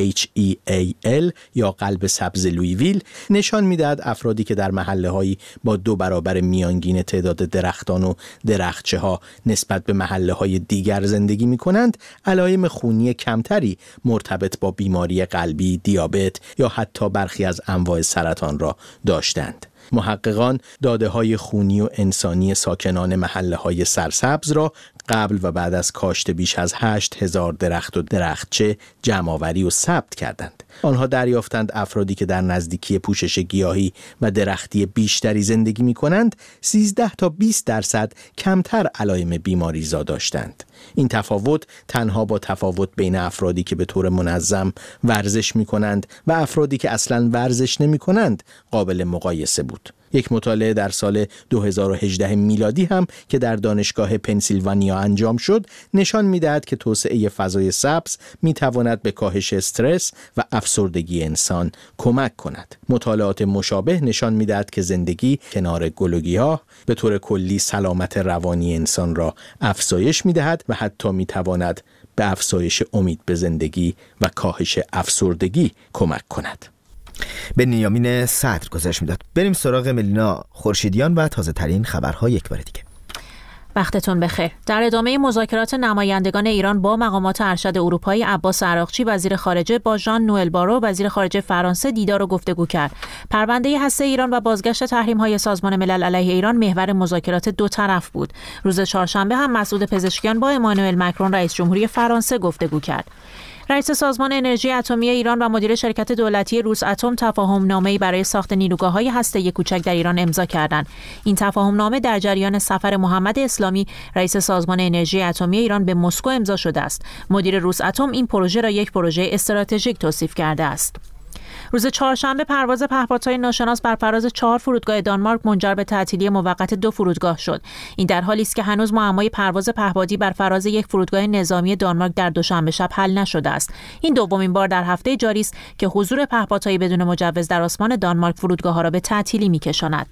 HEAL یا قلب سبز لویویل نشان می‌دهد افرادی که در محله‌هایی با 2 برابر میانگین تعداد درختان و درختچه‌ها نسبت به محله‌های دیگر زندگی می‌کنند، علائم خونی کمتری مرتبط با بیماری قلبی، دیابت یا حتی برخی از انواع سرطان را داشتند. محققان داده‌های خونی و انسانی ساکنان محله‌های سرسبز را قبل و بعد از کاشت بیش از 8000 درخت و درختچه جمع‌آوری و ثبت کردند. آنها دریافتند افرادی که در نزدیکی پوشش گیاهی و درختی بیشتری زندگی می‌کنند 13 تا 20% کمتر علائم بیماریزا داشتند. این تفاوت تنها با تفاوت بین افرادی که به طور منظم ورزش می‌کنند و افرادی که اصلاً ورزش نمی‌کنند قابل مقایسه بود. یک مطالعه در سال 2018 میلادی هم که در دانشگاه پنسیلوانیا انجام شد نشان می‌دهد که توسعه فضای سبز می‌تواند به کاهش استرس و افسردگی انسان کمک کند. مطالعات مشابه نشان می‌دهد که زندگی کنار گل و گیاه به طور کلی سلامت روانی انسان را افزایش می‌دهد و حتی می‌تواند به افزایش امید به زندگی و کاهش افسردگی کمک کند. بنیامین صدر گزارش میداد. بریم سراغ ملینا خورشیدیان و تازه ترین خبرها یک بار دیگه. وقتتون بخیر. در ادامه مذاکرات نمایندگان ایران با مقامات ارشد اروپایی، عباس عراقچی وزیر خارجه با ژان نوئل بارو وزیر خارجه فرانسه دیدار و گفتگو کرد. پرونده هسته ایران و بازگشت تحریم‌های سازمان ملل علیه ایران محور مذاکرات دو طرف بود. روز چهارشنبه هم مسعود پزشکیان با امانوئل مکرون رئیس جمهوری فرانسه گفتگو کرد. رئیس سازمان انرژی اتمی ایران و مدیر شرکت دولتی روساتم تفاهم‌نامه‌ای برای ساخت نیروگاه‌های هسته‌ای کوچک در ایران امضا کردند. این تفاهم‌نامه در جریان سفر محمد اسلامی رئیس سازمان انرژی اتمی ایران به مسکو امضا شده است. مدیر روساتم این پروژه را یک پروژه استراتژیک توصیف کرده است. روز چهارشنبه پرواز پهپادهای ناشناس بر فراز 4 فرودگاه دانمارک منجر به تعطیلی موقت 2 فرودگاه شد. این در حالی است که هنوز معمای پرواز پهپادی بر فراز یک فرودگاه نظامی دانمارک در دوشنبه شب حل نشده است. این دومین بار در هفته جاری است که حضور پهپادهای بدون مجوز در آسمان دانمارک فرودگاه‌ها را به تعطیلی می‌کشاند.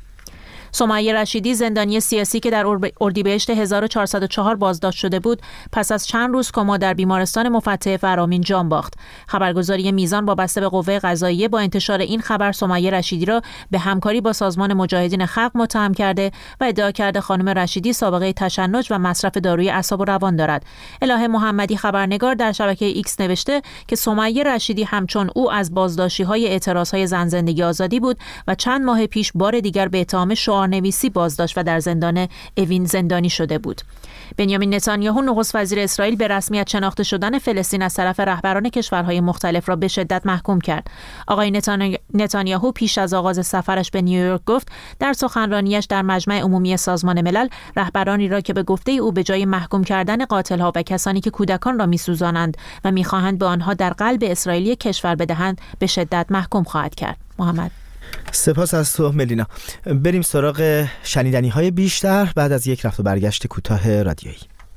سمیه رشیدی زندانی سیاسی که در اردیبهشت 1404 بازداشت شده بود پس از چند روز کما در بیمارستان مفتح فرامین جان باخت. خبرگزاری میزان وابسته به قوه قضاییه با انتشار این خبر سمیه رشیدی را به همکاری با سازمان مجاهدین خلق متهم کرده و ادعا کرده خانم رشیدی سابقه تشنج و مصرف داروی اعصاب و روان دارد. الهه محمدی خبرنگار در شبکه ایکس نوشته که سمیه رشیدی همچون او از بازداشتی‌های اعتراض‌های زن زندگی آزادی بود و چند ماه پیش بار دیگر به اتهام نویسی بازداشت و در زندان اوین زندانی شده بود. بنیامین نتانیاهو نخست وزیر اسرائیل به رسمیت شناخته شدن فلسطین از طرف رهبران کشورهای مختلف را به شدت محکوم کرد. آقای نتانیاهو پیش از آغاز سفرش به نیویورک گفت در سخنرانیش در مجمع عمومی سازمان ملل رهبرانی را که به گفته او به جای محکوم کردن قاتل‌ها و کسانی که کودکان را می‌سوزانند و می‌خواهند به آنها در قلب اسرائیلی کشور بدهند به شدت محکوم خواهد کرد. محمد سپاس از تو ملینا. بریم سراغ شنیدنی‌های بیشتر بعد از یک رفت و برگشت کوتاه رادیویی.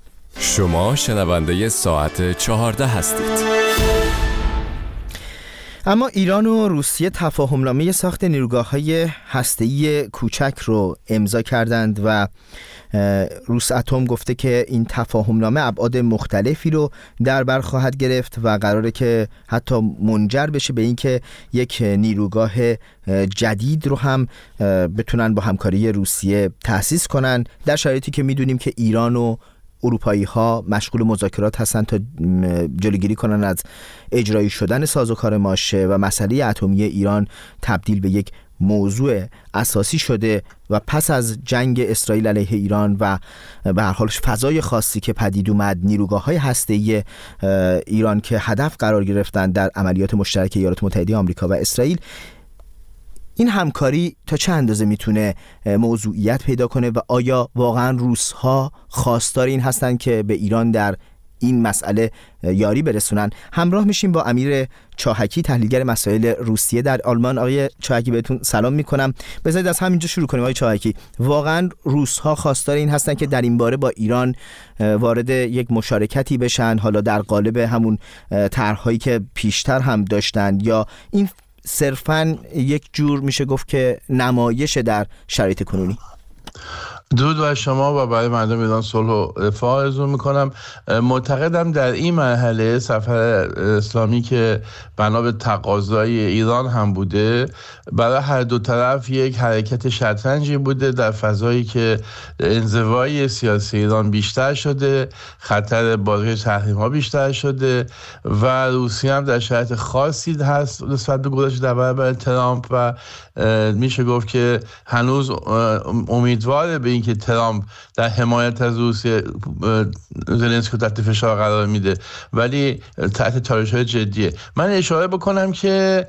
شما شنونده ساعت 14 هستید. اما ایران و روسیه تفاهمنامه ساخت نیروگاه‌های هسته‌ای کوچک رو امضا کردند و روساتم گفته که این تفاهمنامه ابعاد مختلفی رو در بر خواهد گرفت و قراره که حتی منجر بشه به اینکه یک نیروگاه جدید رو هم بتونن با همکاری روسیه تأسیس کنن، در شرایطی که میدونیم که ایران و اروپایی ها مشغول مذاکرات هستن تا جلوگیری کنن از اجرایی شدن سازوکار ماشه و مسئله اتمی ایران تبدیل به یک موضوع اساسی شده و پس از جنگ اسرائیل علیه ایران و به هر حال فضای خاصی که پدید اومد، نیروگاه‌های هسته‌ای ایران که هدف قرار گرفتن در عملیات مشترک ایالات متحده آمریکا و اسرائیل، این همکاری تا چه اندازه میتونه موضوعیت پیدا کنه و آیا واقعا روس‌ها خواستار این هستن که به ایران در این مسئله یاری برسونن. همراه میشیم با امیر چاهکی، تحلیلگر مسائل روسیه در آلمان. آقای چاهکی بهتون سلام میکنم. بذارید از همینجا شروع کنیم. آقای چاهکی، واقعا روس‌ها خواستار این هستن که در این باره با ایران وارد یک مشارکتی بشن، حالا در قالب همون طرح‌هایی که پیشتر هم داشتن، یا این صرفاً یک جور میشه گفت که نمایش در شرایط کنونی؟ درود بر شما و برای مردم ایران صلح و رفاه آرزو میکنم. معتقدم در این مرحله سفر اسلامی که بنا به تقاضای ایران هم بوده، برای هر دو طرف یک حرکت شطرنجی بوده در فضایی که انزوای سیاسی ایران بیشتر شده، خطر بازگشت تحریم‌ها بیشتر شده و روسیه هم در شرایط خاصی هست نسبت به گذشته در برابر ترامپ و میشه گفت که هنوز امیدواره به اینکه ترامپ در حمایت از روسیه زلنسکی تحت فشار قرار میده، ولی تحت چالش‌های جدیه. من اشاره بکنم که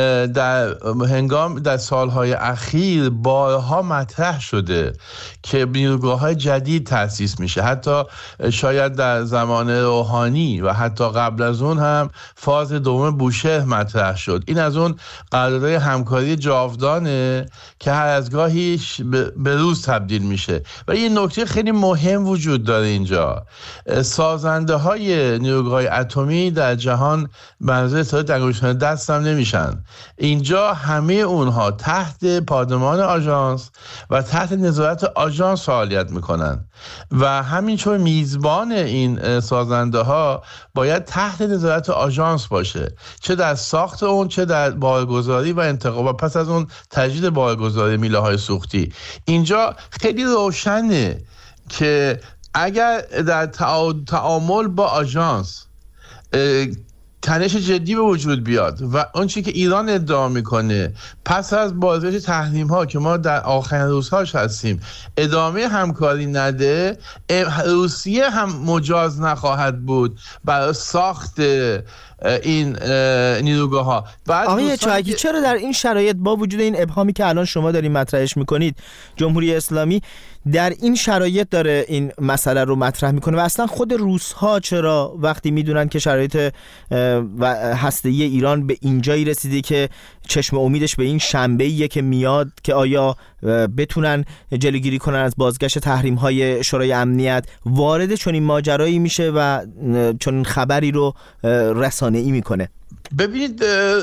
در سالهای اخیر بارها مطرح شده که نیروگاه‌های جدید تأسیس میشه، حتی شاید در زمان روحانی و حتی قبل از اون هم فاز دوم بوشهر مطرح شد. این از اون قرارداد همکاری جاودانه که هر از گاهیش به روز تبدیل میشه. و یه نکته خیلی مهم وجود داره اینجا، سازنده های نیروگاه‌های اتمی در جهان منظور اتحاد انگشتان دست هم نمیشن. اینجا همه اونها تحت پادمان آژانس و تحت نظارت آژانس فعالیت میکنن و همینطور میزبان این سازنده ها باید تحت نظارت آژانس باشه، چه در ساخت اون، چه در بارگذاری و انتقال و پس از اون تجدید بارگذاری میله های سوختی. اینجا خیلی روشنه که اگر در تعامل با آژانس تنش جدی به وجود بیاد و اون چیزی که ایران ادعا میکنه پس از بازگشت تحریم ها که ما در آخرین روزهاش هستیم ادامه همکاری نده، روسیه هم مجاز نخواهد بود برای ساخت این نیروگاه ها. آقای چاهکی، چرا در این شرایط با وجود این ابهامی که الان شما دارین مطرحش میکنید، جمهوری اسلامی در این شرایط داره این مسئله رو مطرح میکنه و اصلا خود روس‌ها چرا وقتی میدونن که شرایط و هسته‌ای ایران به اینجایی رسیده که چشم امیدش به این شنبه‌ایه که میاد که آیا بتونن جلوگیری کنن از بازگشت تحریم‌های شورای امنیت، وارد چنین ماجرایی میشه و چنین خبری رو رسانه‌ای میکنه؟ ببینید،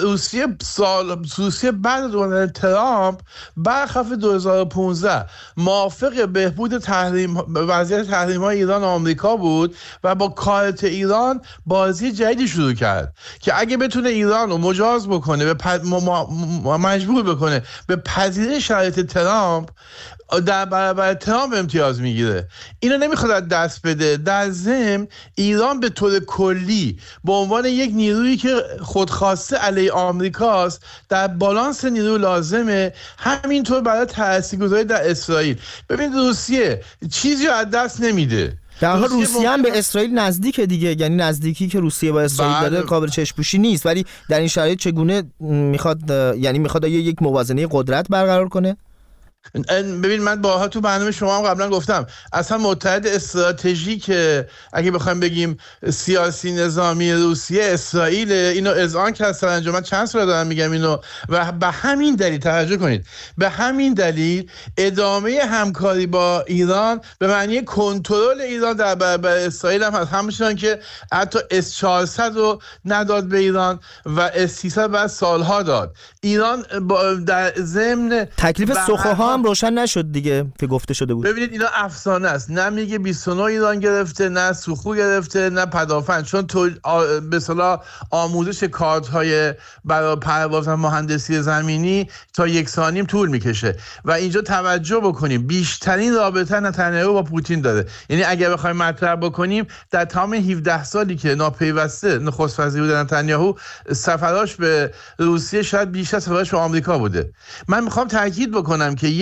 روسیه بعد از اومدن ترامپ برخلاف 2015 موافق بهبود وضعیت تحریم‌های ایران و آمریکا بود و با کارت ایران بازی جدیدی شروع کرد که اگه بتونه ایران رو مجاز بکنه، مجبور بکنه به پذیرش شرایط ترامپ، در برابر ترامپ امتیاز میگیره. اینو نمیخواد از دست بده. در ضمن ایران به طور کلی به عنوان یک نیرویی که خودخواسته علیه آمریکاست در بالانس نیرو لازمه، همینطور برای تاثیرگذاری در اسرائیل. ببین، روسیه چیزی رو از دست نمیده. در حال روسیه هم به اسرائیل نزدیکه دیگه، یعنی نزدیکی که روسیه با اسرائیل داره قابل چشم‌پوشی نیست، ولی در این شرایط چگونه میخواد یک موازنه قدرت برقرار کنه؟ ببین، من باها تو برنامه شما هم قبلا گفتم اصلا متحد استراتژیک که اگه بخوایم بگیم سیاسی نظامی روسیه اسرائیل، اینو اذعان کرد سرانجام. من چند سال دارم میگم اینو و به همین دلیل توجه کنید، به همین دلیل ادامه همکاری با ایران به معنی کنترل ایران در برابر اسرائیل هم هست، همچنان که حتی S-400 رو نداد به ایران و S-300 بعد سالها داد. ایران در ضمن تکلیف سخوها هم روشن نشد دیگه که گفته شده بود. ببینید، اینا افسانه است. نه میگه 29 ایران گرفته، نه سوخو گرفته، نه پدافند، چون به اصطلاح آموزش کارت‌های برای پرواز مهندسی زمینی تا 1 سال طول میکشه و اینجا توجه بکنیم بیشترین رابطه نتانیاهو با پوتین داره. یعنی اگر بخوایم مطرح بکنیم در تمام 17 سالی که ناپیوسته نخست وزیر بود نتانیاهو، سفراش به روسیه شاید بیشتر سفراش به آمریکا بوده. من میخوام تاکید بکنم که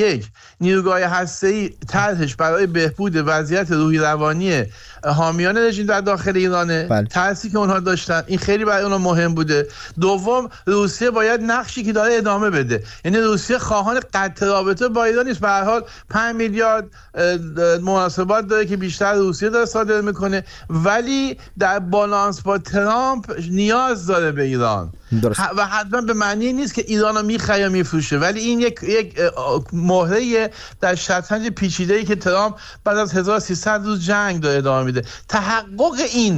یک، نیروگاه هسته‌ای طرحش برای بهبود وضعیت روحی روانی حامیان رژیم در داخل ایرانه، ترسی که اونها داشتن، این خیلی برای اونها مهم بوده. دوم، روسیه باید نقشی که داره ادامه بده، یعنی روسیه خواهان قطع رابطه با ایران نیست. به هر حال 5 میلیارد مناسبات داره که بیشتر روسیه داره صادر میکنه، ولی در بالانس با ترامپ نیاز داره به ایران و حتما به معنی نیست که ایران رو میخره یا میفروشه، ولی این یک مهره در شطرنج پیچیده‌ای که ترامپ بعد از 1300 روز جنگ داره ادامه میده. تحقق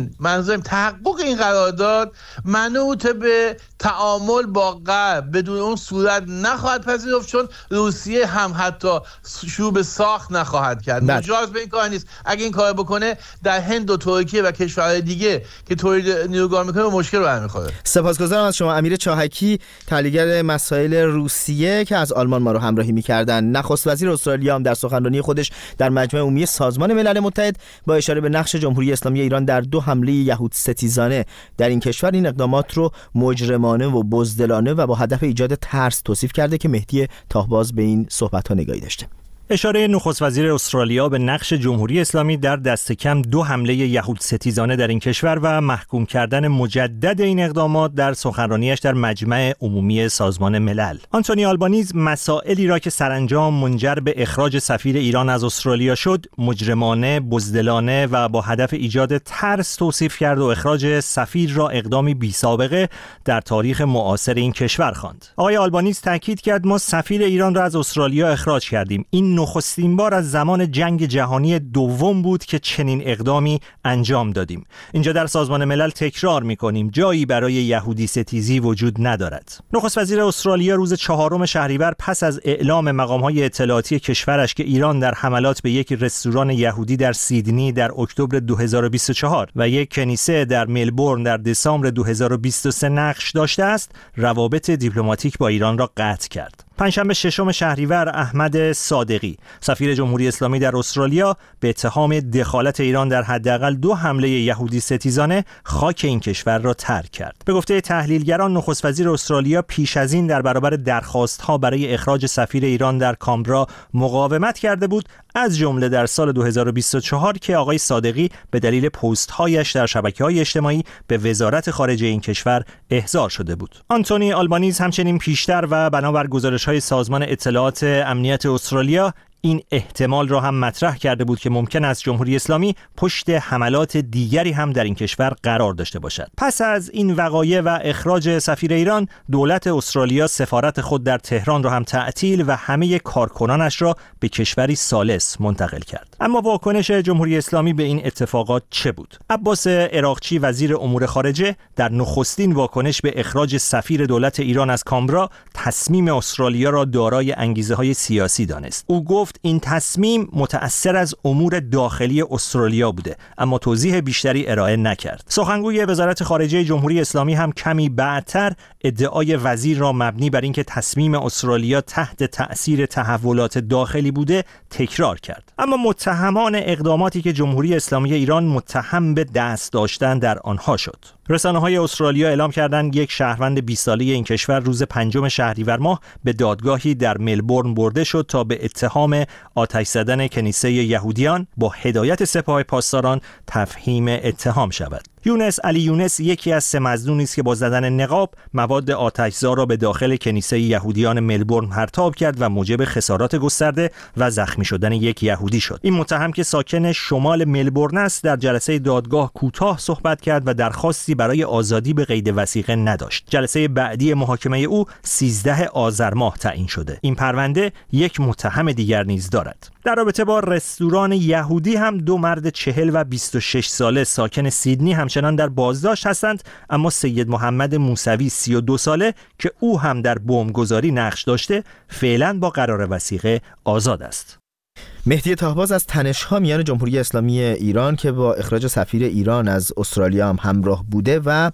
این قرارداد منوط به تعامل با غرب بدون اون صورت نخواهد پذیرفت، چون روسیه هم حتی شروع به ساخت نخواهد کرد. مجاز به این کار نیست. اگه این کار بکنه در هند و ترکیه و کشورهای دیگه که تولید نیروگاه میکنه مشکل برمیخوره. سپاسگزارم از شما امیر چاهکی، تحلیلگر مسائل روسیه که از آلمان ما رو همراهی می‌کردن. نخست وزیر استرالیا هم در سخنرانی خودش در مجمع عمومی سازمان ملل متحد با اشاره به نقش جمهوری اسلامی ایران در 2 حمله یهود ستیزانه در این کشور این اقدامات رو مجرمانه و بزدلانه و با هدف ایجاد ترس توصیف کرده که مهدی تاهباز به این صحبت‌ها نگاهی داشته. اشاره نخست وزیر استرالیا به نقش جمهوری اسلامی در دست کم 2 حمله یهود ستیزانه در این کشور و محکوم کردن مجدد این اقدامات در سخنرانیش در مجمع عمومی سازمان ملل. آنتونی آلبانیز مسائلی را که سرانجام منجر به اخراج سفیر ایران از استرالیا شد مجرمانه، بزدلانه و با هدف ایجاد ترس توصیف کرد و اخراج سفیر را اقدامی بی‌سابقه در تاریخ معاصر این کشور خواند. آقای آلبانیز تاکید کرد ما سفیر ایران را از استرالیا اخراج کردیم. این نخستین بار از زمان جنگ جهانی دوم بود که چنین اقدامی انجام دادیم. اینجا در سازمان ملل تکرار می‌کنیم جایی برای یهودی ستیزی وجود ندارد. نخست وزیر استرالیا روز 4 شهریور پس از اعلام مقام‌های اطلاعاتی کشورش که ایران در حملات به یک رستوران یهودی در سیدنی در اکتبر 2024 و یک کنیسه در ملبورن در دسامبر 2023 نقش داشته است، روابط دیپلماتیک با ایران را قطع کرد. پنجشنبه 6 شهریور احمد صادقی، سفیر جمهوری اسلامی در استرالیا، به اتهام دخالت ایران در حداقل 2 حمله یهودی ستیزانه خاک این کشور را ترک کرد. به گفته تحلیلگران نخست وزیر استرالیا پیش از این در برابر درخواست‌ها برای اخراج سفیر ایران در کامبرا مقاومت کرده بود، از جمله در سال 2024 که آقای صادقی به دلیل پست‌هایش در شبکه‌های اجتماعی به وزارت خارجه این کشور احضار شده بود. آنتونی آلبانیز همچنین پیشتر و بنابر گزارش‌های سازمان اطلاعات امنیت استرالیا این احتمال را هم مطرح کرده بود که ممکن است جمهوری اسلامی پشت حملات دیگری هم در این کشور قرار داشته باشد. پس از این وقایع و اخراج سفیر ایران، دولت استرالیا سفارت خود در تهران را هم تعطیل و همه کارکنانش را به کشوری ثالث منتقل کرد. اما واکنش جمهوری اسلامی به این اتفاقات چه بود؟ عباس عراقچی وزیر امور خارجه در نخستین واکنش به اخراج سفیر دولت ایران از کامبرا تصمیم استرالیا را دارای انگیزه‌های سیاسی دانست. او گفت این تصمیم متأثر از امور داخلی استرالیا بوده، اما توضیح بیشتری ارائه نکرد. سخنگوی وزارت خارجه جمهوری اسلامی هم کمی بعدتر ادعای وزیر را مبنی بر اینکه تصمیم استرالیا تحت تأثیر تحولات داخلی بوده تکرار کرد. اما متهمان اقداماتی که جمهوری اسلامی ایران متهم به دست داشتن در آنها شد. رسانه‌های استرالیا اعلام کردند یک شهروند 20 ساله این کشور روز 5 شهریور ماه به دادگاهی در ملبورن برده شد تا به اتهام آتش زدن کنیسه یهودیان با هدایت سپاه پاسداران تفهیم اتهام شود. یونس علی یونس یکی از 3 مظنونی است که با زدن نقاب مواد آتش‌زا را به داخل کنیسه یهودیان ملبورن پرتاب کرد و موجب خسارات گسترده و زخمی شدن یک یهودی شد. این متهم که ساکن شمال ملبورن است در جلسه دادگاه کوتاه صحبت کرد و درخواستی برای آزادی به قید وثیقه نداشت. جلسه بعدی محاکمه او 13 آذر ماه تعیین شده. این پرونده یک متهم دیگر نیز دارد. در رابطه با رستوران یهودی هم 2 مرد 40 و 26 ساله ساکن سیدنی همچنان در بازداشت هستند، اما سید محمد موسوی 32 ساله که او هم در بمبگذاری نقش داشته فعلا با قرار وثیقه آزاد است. مهدی تاهباز از تنش‌ها میان جمهوری اسلامی ایران که با اخراج سفیر ایران از استرالیا هم همراه بوده و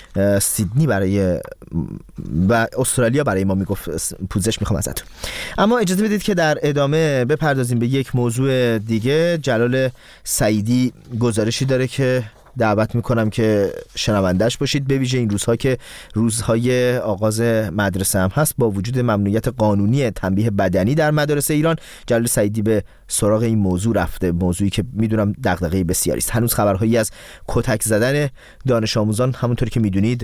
سیدنی و استرالیا برای ما میگفت پوزش میخوام ازتون. اما اجازه بدید که در ادامه بپردازیم به یک موضوع دیگه. جلال سعیدی گزارشی داره که دعوت میکنم که شنوندهش باشید، به ویژه این روزها که روزهای آغاز مدرسه هم هست. با وجود ممنوعیت قانونی تنبیه بدنی در مدارس ایران، جلال سعیدی به سراغ این موضوع رفته، موضوعی که میدونم دغدغه بسیاری است. هنوز خبرهایی از کتک زدن دانش آموزان همونطور که میدونید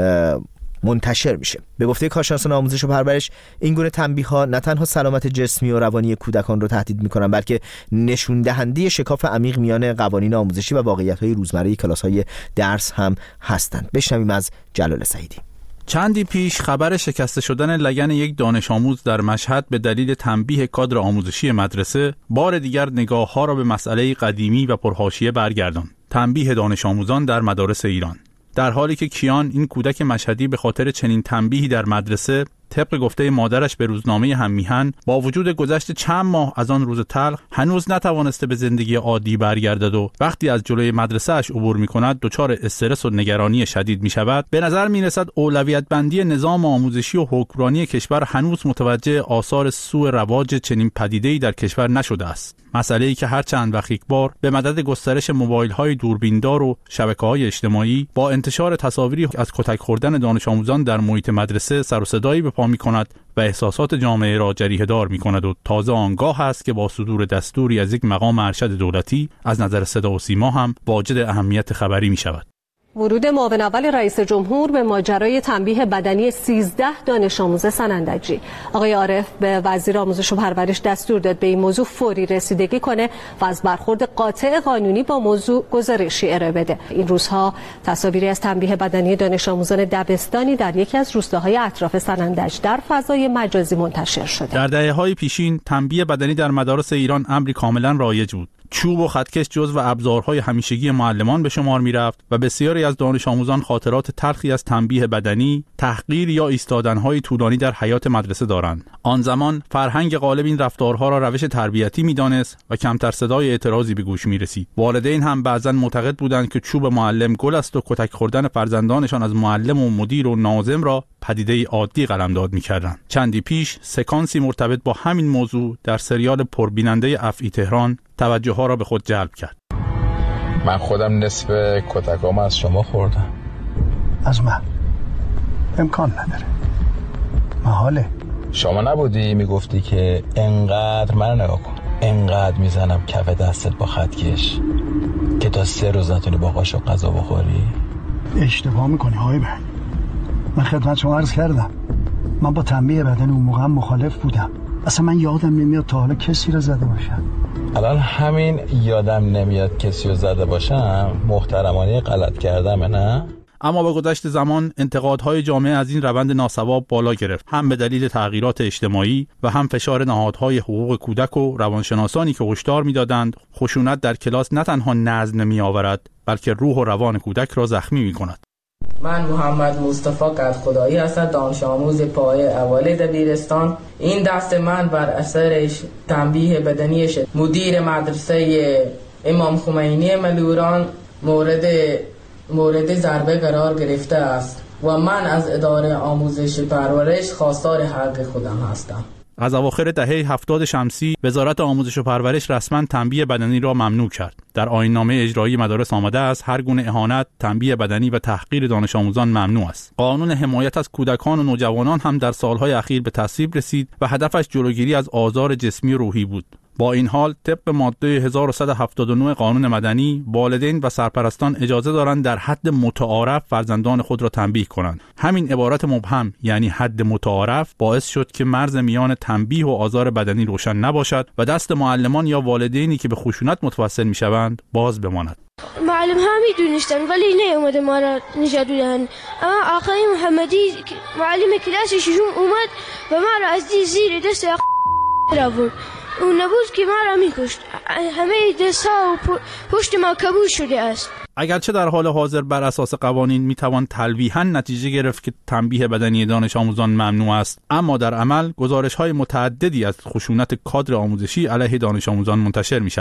منتشر میشه. به گفته کارشناسان آموزش و پرورش، این گونه تنبیه‌ها نه تنها سلامت جسمی و روانی کودکان رو تهدید میکنن، بلکه نشون دهنده شکاف عمیق میان قوانین آموزشی و واقعیت‌های روزمره کلاس‌های درس هم هستند. بشنویم از جلال سعیدی. چندی پیش خبر شکسته شدن لگن یک دانش آموز در مشهد به دلیل تنبیه کادر آموزشی مدرسه بار دیگر نگاه‌ها را به مسئله قدیمی و پرحاشیه برگرداند: تنبیه دانش آموزان در مدارس ایران. در حالی که کیان، این کودک مشهدی، به خاطر چنین تنبیهی در مدرسه طبق گفته مادرش به روزنامه هممیهن با وجود گذشت چند ماه از آن روز تلخ هنوز نتوانسته به زندگی عادی برگردد و وقتی از جلوی مدرسه اش عبور می‌کند دچار استرس و نگرانی شدید می‌شود، به نظر می‌رسد اولویت بندی نظام آموزشی و حکمرانی کشور هنوز متوجه آثار سوء رواج چنین پدیده‌ای در کشور نشده است. مسئله‌ای که هر چند وقت یک بار به مدد گسترش موبایل‌های دوربیندار و شبکه‌های اجتماعی با انتشار تصاویری از کتک خوردن دانش آموزان در محیط مدرسه سر و صدایی به پا می‌کند و احساسات جامعه را جریحه‌دار می‌کند و تازه آنگاه است که با صدور دستوری از یک مقام ارشد دولتی از نظر صدا و سیما هم واجد اهمیت خبری می‌شود. ورود معاون اول رئیس جمهور به ماجرای تنبیه بدنی 13 دانش آموز سنندجی. آقای عارف به وزیر آموزش و پرورش دستور داد به این موضوع فوری رسیدگی کنه و از برخورد قاطع قانونی با موضوع گزارشی ارائه بده. این روزها تصاویری از تنبیه بدنی دانش آموزان دبستانی در یکی از روستاهای اطراف سنندج در فضای مجازی منتشر شده. در دهه‌های پیشین تنبیه بدنی در مدارس ایران امری کاملا رایج بود. چوب و خطکش جزو ابزارهای همیشگی معلمان به شمار می‌رفت و بسیاری از دانش آموزان خاطرات تلخی از تنبیه بدنی، تحقیر یا ایستادن‌های طولانی در حیاط مدرسه دارند. آن زمان فرهنگ غالب این رفتارها را روش تربیتی می‌دانست و کمتر صدای اعتراضی به گوش می‌رسید. والدین هم بعضاً معتقد بودند که چوب معلم گل است و کتک خوردن فرزندانشان از معلم و مدیر و ناظم را پدیده عادی قلمداد می‌کردند. چندی پیش سکانسی مرتبط با همین موضوع در سریال پربیننده افعی تهران توجه ها را به خود جلب کرد. من خودم نصف کتکام از شما خوردم. از من؟ امکان نداره. محاله. شما نبودی میگفتی که انقدر من نگاه کن، انقدر میزنم کف دستت با خطکش که تا 3 روز نتونی با قاشق غذا بخوری؟ اشتباه میکنی های بند. من خدمت شما عرض کردم من با تنبیه بدن اون موقع مخالف بودم. اصلا من یادم نمیاد تا حالا کسی رو زده باشم. الان همین یادم نمیاد کسی رو زده باشم محترمانه غلط کردم، نه؟ اما با گذشت زمان انتقادهای جامعه از این روند ناسواب بالا گرفت، هم به دلیل تغییرات اجتماعی و هم فشار نهادهای حقوق کودک و روانشناسانی که هشدار می‌دادند خشونت در کلاس نه تنها نظم نمی‌آورد بلکه روح و روان کودک را زخمی می‌کند. من محمد مصطفی قدخدایی هستم، دانش آموز پایه اول دبیرستان. این دست من بر اثر تنبیه بدنیش مدیر مدرسه امام خمینی ملوران مورد ضربه قرار گرفته است و من از اداره آموزش پرورش خواستار حق خودم هستم. از اواخر دهه 70 شمسی وزارت آموزش و پرورش رسما تنبیه بدنی را ممنوع کرد. در آیین‌نامه اجرایی مدارس آمده است هر گونه اهانت، تنبیه بدنی و تحقیر دانش آموزان ممنوع است. قانون حمایت از کودکان و نوجوانان هم در سالهای اخیر به تصویب رسید و هدفش جلوگیری از آزار جسمی و روحی بود. با این حال طبق ماده 1179 قانون مدنی والدین و سرپرستان اجازه دارند در حد متعارف فرزندان خود را تنبیه کنند. همین عبارت مبهم یعنی حد متعارف باعث شد که مرز میان تنبیه و آزار بدنی روشن نباشد و دست معلمان یا والدینی که به خشونت متوسل میشوند باز بماند. معلم ها میدونستن ولی نیومده ما را نجات بدهن. اما آقای محمدی معلم کلاس ششم اومد و ما را از زیر دست را برد. اون نبود که ما را میکشت. همه دستها و پشت ما کبود شده است. اگرچه در حال حاضر بر اساس قوانین میتوان تلویحاً نتیجه گرفت که تنبیه بدنی دانش آموزان ممنوع است، اما در عمل گزارش‌های متعددی از خشونت کادر آموزشی علیه دانش آموزان منتشر می‌شود.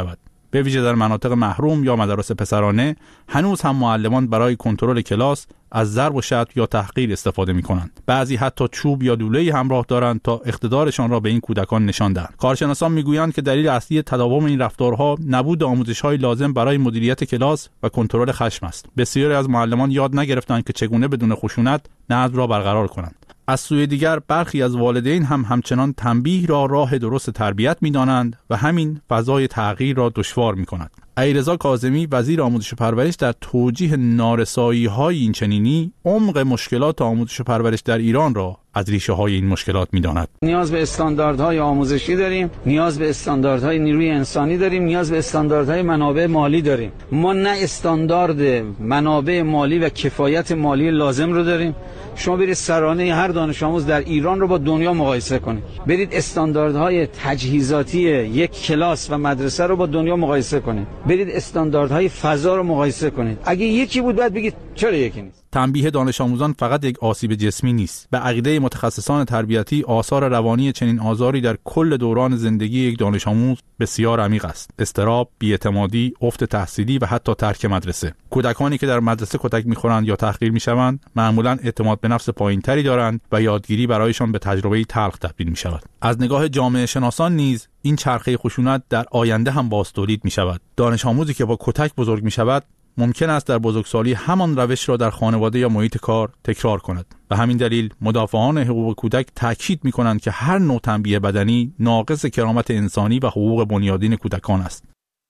به ویژه در مناطق محروم یا مدارس پسرانه هنوز هم معلمان برای کنترل کلاس از ضرب و شتم یا تحقیر استفاده می‌کنند. بعضی حتی چوب یا لوله‌ای همراه دارند تا اقتدارشان را به این کودکان نشان دهند. کارشناسان می‌گویند که دلیل اصلی تداوم این رفتارها نبود آموزش‌های لازم برای مدیریت کلاس و کنترل خشم است. بسیاری از معلمان یاد نگرفتند که چگونه بدون خشونت نظم را برقرار کنند. از سوی دیگر برخی از والدین هم همچنان تنبیه را راه درست تربیت می‌دانند و همین فضای تغییر را دشوار می‌کند. علیرضا کاظمی وزیر آموزش و پرورش در توجیه نارسایی‌های این چنینی عمق مشکلات آموزش و پرورش در ایران را از ریشه‌های این مشکلات می‌داند. نیاز به استانداردهای آموزشی داریم، نیاز به استانداردهای نیروی انسانی داریم، نیاز به استانداردهای منابع مالی داریم. ما نه استاندارد منابع مالی و کفایت مالی لازم رو داریم. شما برید سرانه هر دانش آموز در ایران رو با دنیا مقایسه کنید. برید استانداردهای تجهیزاتی یک کلاس و مدرسه رو با دنیا مقایسه کنید. برید استانداردهای فضا رو مقایسه کنید. اگه یکی بود بعد بگید چرا یکی نیست. تنبیه دانش آموزان فقط یک آسیب جسمی نیست. به عقیده متخصصان تربیتی آثار روانی چنین آزاری در کل دوران زندگی یک دانش آموز بسیار عمیق است. اضطراب، بی‌اعتمادی، افت تحصیلی و حتی ترک مدرسه. کودکانی که در مدرسه کتک می‌خورند یا تحقیر می‌شوند، معمولاً اعتماد به نفس پایین‌تری دارند و یادگیری برایشان به تجربه‌ای تلخ تبدیل می‌شود. از نگاه جامعه شناسان نیز این چرخه خشونت در آینده هم بازتولید می‌شود. دانش آموزی که با کتک بزرگ می‌شود ممکن است در بزرگسالی همان روش را در خانواده یا محیط کار تکرار کند. به همین دلیل مدافعان حقوق کودک تاکید می‌کنند که هر نوع تنبیه بدنی ناقض کرامت انسانی و حقوق بنیادین کودکان است.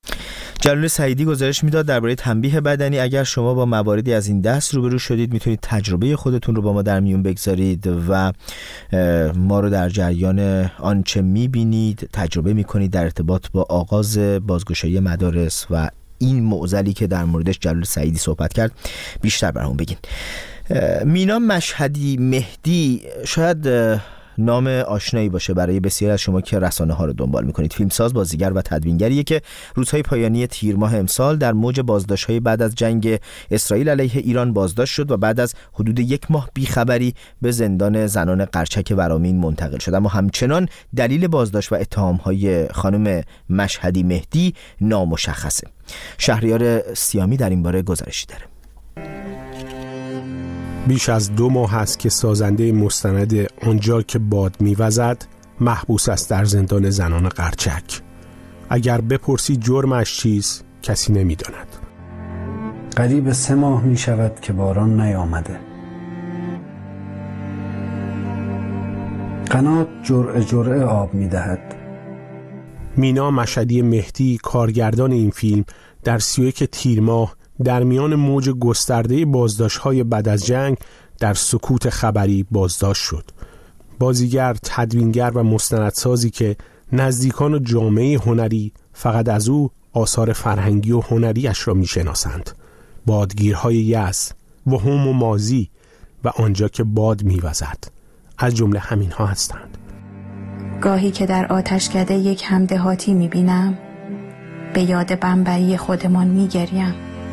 جلال سعیدی گزارش میداد درباره تنبیه بدنی. اگر شما با مواردی از این دست روبرو شدید میتونید تجربه خودتون رو با ما در میون بگذارید و ما رو در جریان آنچه میبینید تجربه میکنید در ارتباط با آغاز بازگشایی مدارس و این معضلی که در موردش جلال سعیدی صحبت کرد بیشتر برامون بگین. مینا مشهدی مهدی شاید نام آشنایی باشه برای بسیاری از شما که رسانه‌ها رو دنبال می‌کنید. فیلمساز، بازیگر و تدوینگریه که روزهای پایانی تیر ماه امسال در موج بازداشت‌های بعد از جنگ اسرائیل علیه ایران بازداشت شد و بعد از حدود 1 ماه بیخبری به زندان زنان قرچک ورامین منتقل شد. اما همچنان دلیل بازداشت و اتهام‌های خانم مشهدی مهدی نامشخصه. شهریار سیامی در این باره گزارشی داره. بیش از 2 ماه است که سازنده مستند آنجا که باد می‌وزد محبوس است در زندان زنان قرچک. اگر بپرسی جرمش چیست کسی نمی‌داند. قریب 3 ماه می‌شود که باران نیامده. قنات جرعه آب می‌دهد. مینا مشهدی مهدی کارگردان این فیلم در 31 تیر ماه در میان موج گسترده بازداشت‌های بعد از جنگ در سکوت خبری بازداشت شد. بازیگر، تدوینگر و مستندسازی که نزدیکان و جامعه هنری فقط از او آثار فرهنگی و هنریش را می‌شناسند. بادگیرهای یأس، وهم و مازی و آنجا که باد می‌وزد از جمله همین‌ها هستند. گاهی که در آتشکده یک همدهاتی می‌بینم به یاد بمبئی خودمان می‌گریم.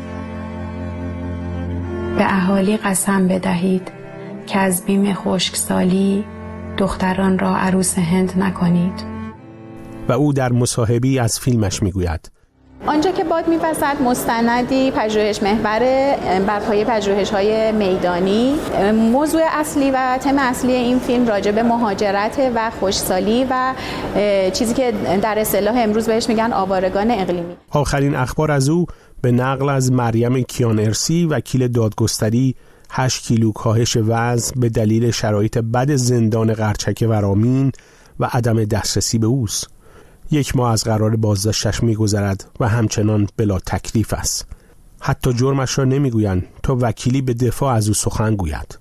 به اهالی قسم بدهید که از بیم خشکسالی دختران را عروس هند نکنید. و او در مصاحبه‌ای از فیلمش میگوید: آنجا که باد می‌وزد مستندی پژوهش محور بر پایه پژوهش‌های میدانی. موضوع اصلی و تم اصلی این فیلم راجع به مهاجرت و خشکسالی و چیزی که در اصطلاح امروز بهش میگن آوارگان اقلیمی. آخرین اخبار از او به نقل از مریم کیانرسی وکیل دادگستری 8 کیلو کاهش وزن به دلیل شرایط بد زندان قرچک ورامین و عدم دسترسی به اوست. 1 ماه از قرار بازداشتش می‌گذرد و همچنان بلا تکلیف است. حتی جرمش را نمی‌گویند تا وکیلی به دفاع از او سخن گوید.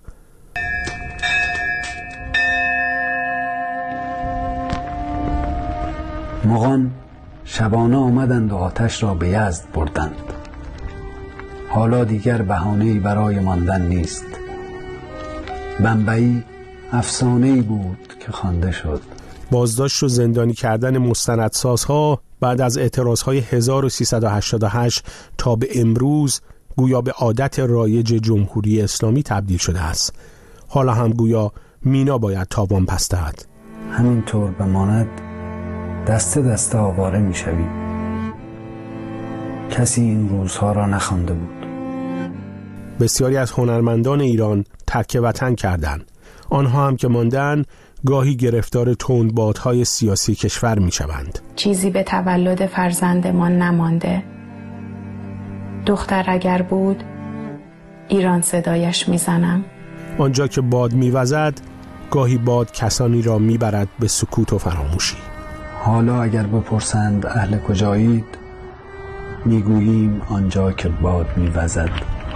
مغان شبانه آمدند و آتش را به یزد بردند. حالا دیگر بهانه‌ای برای ماندن نیست. بمبئی افسانه‌ای بود که خوانده شد. بازداشت و زندانی کردن مستندسازها بعد از اعتراضهای 1388 تا به امروز گویا به عادت رایج جمهوری اسلامی تبدیل شده است. حالا هم گویا مینا باید تاوان پس دهد. همینطور بماند دسته دسته آواره میشویم. کسی این روزها را نخوانده بود. بسیاری از هنرمندان ایران ترک وطن کردند. آنها هم که ماندن گاهی گرفتار تندبادهای سیاسی کشور می‌شوند. چیزی به تولد فرزندمان نمانده. دختر اگر بود ایران صدایش میزنم. آنجا که باد میوزد گاهی باد کسانی را میبرد به سکوت و فراموشی. حالا اگر بپرسند اهل کجایید، میگوییم آنجا که باد میوزد.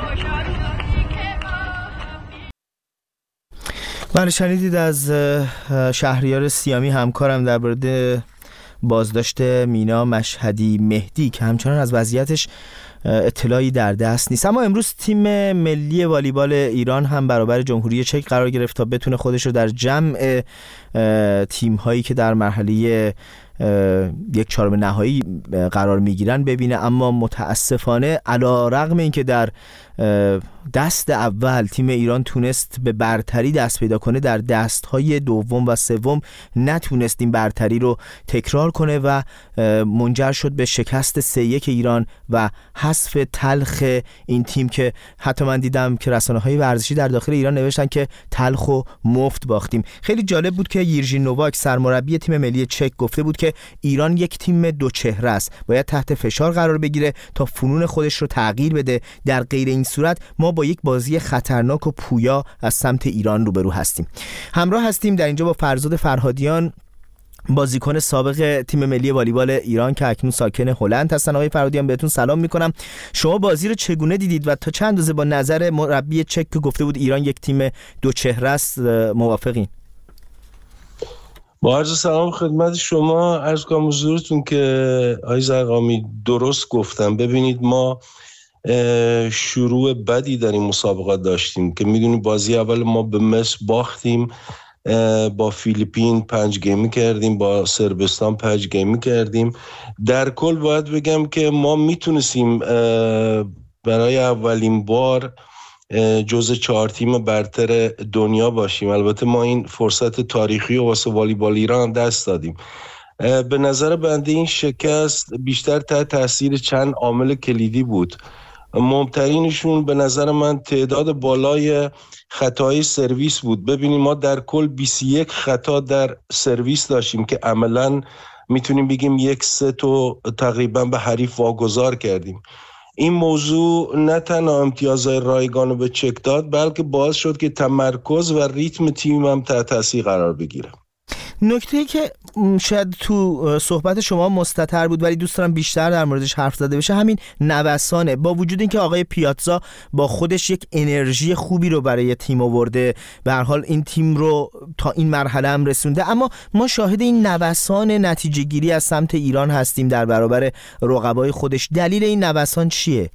من شنیدید از شهریار سیامی همکارم در مورد بازداشت مینا مشهدی مهدی که همچنان از وضعیتش اطلاعی در دست نیست. اما امروز تیم ملی والیبال ایران هم برابر جمهوری چک قرار گرفت تا بتونه خودش رو در جمع تیم هایی که در مرحله یک چهارم نهایی قرار میگیرن ببینه. اما متاسفانه علی رغم اینکه در دست اول تیم ایران تونست به برتری دست پیدا کنه، در دست‌های دوم و سوم نتونست این برتری رو تکرار کنه و منجر شد به شکست 3-1 ایران و حذف تلخ این تیم که حتی من دیدم که رسانه‌های ورزشی در داخل ایران نوشتن که تلخ و مفت باختیم. خیلی جالب بود که یرژی نوواک سرمربی تیم ملی چک گفته بود که ایران یک تیم دو چهره است، باید تحت فشار قرار بگیره تا فنون خودش رو تغییر بده. در غیر این صورت ما با یک بازی خطرناک و پویا از سمت ایران روبرو هستیم. همراه هستیم در اینجا با فرزاد فرهادیان، بازیکن سابق تیم ملی والیبال ایران که اکنون ساکن هلند هستن. آقای فرهادیان بهتون سلام میکنم. شما بازی رو چگونه دیدید و تا چند اندازه با نظر مربی چک که گفته بود ایران یک تیم دو چهره است موافقین؟ با عرض سلام خدمت شما، عرض کنم حضورتون که آقای زرقامی درست گفتم. ببینید ما شروع بدی در این مسابقات داشتیم که میدونیم بازی اول ما به مصر باختیم، با فیلیپین 5 گیمی کردیم، با صربستان 5 گیمی کردیم. در کل باید بگم که ما میتونستیم برای اولین بار جزء 4 تیم برتر دنیا باشیم. البته ما این فرصت تاریخی و واسه والیبال ایران دست دادیم. به نظر بنده این شکست بیشتر تحت تاثیر چند عامل کلیدی بود. مهمترینشون به نظر من تعداد بالای خطای سرویس بود. ببینیم ما در کل 21 خطا در سرویس داشتیم که عملاً میتونیم بگیم یک ست رو تقریبا به حریف واگذار کردیم. این موضوع نه تنها امتیازهای رایگان رو به چک داد، بلکه باعث شد که تمرکز و ریتم تیم هم تحت تاثیر قرار بگیره. نکته‌ای که شاید تو صحبت شما مستتر بود ولی دوست دارم بیشتر در موردش حرف زده بشه همین نوسانه. با وجود اینکه آقای پیاتزا با خودش یک انرژی خوبی رو برای تیم آورده، به هر حال این تیم رو تا این مرحله هم رسونده، اما ما شاهد این نوسان نتیجه گیری از سمت ایران هستیم در برابر رقبای خودش. دلیل این نوسان چیه؟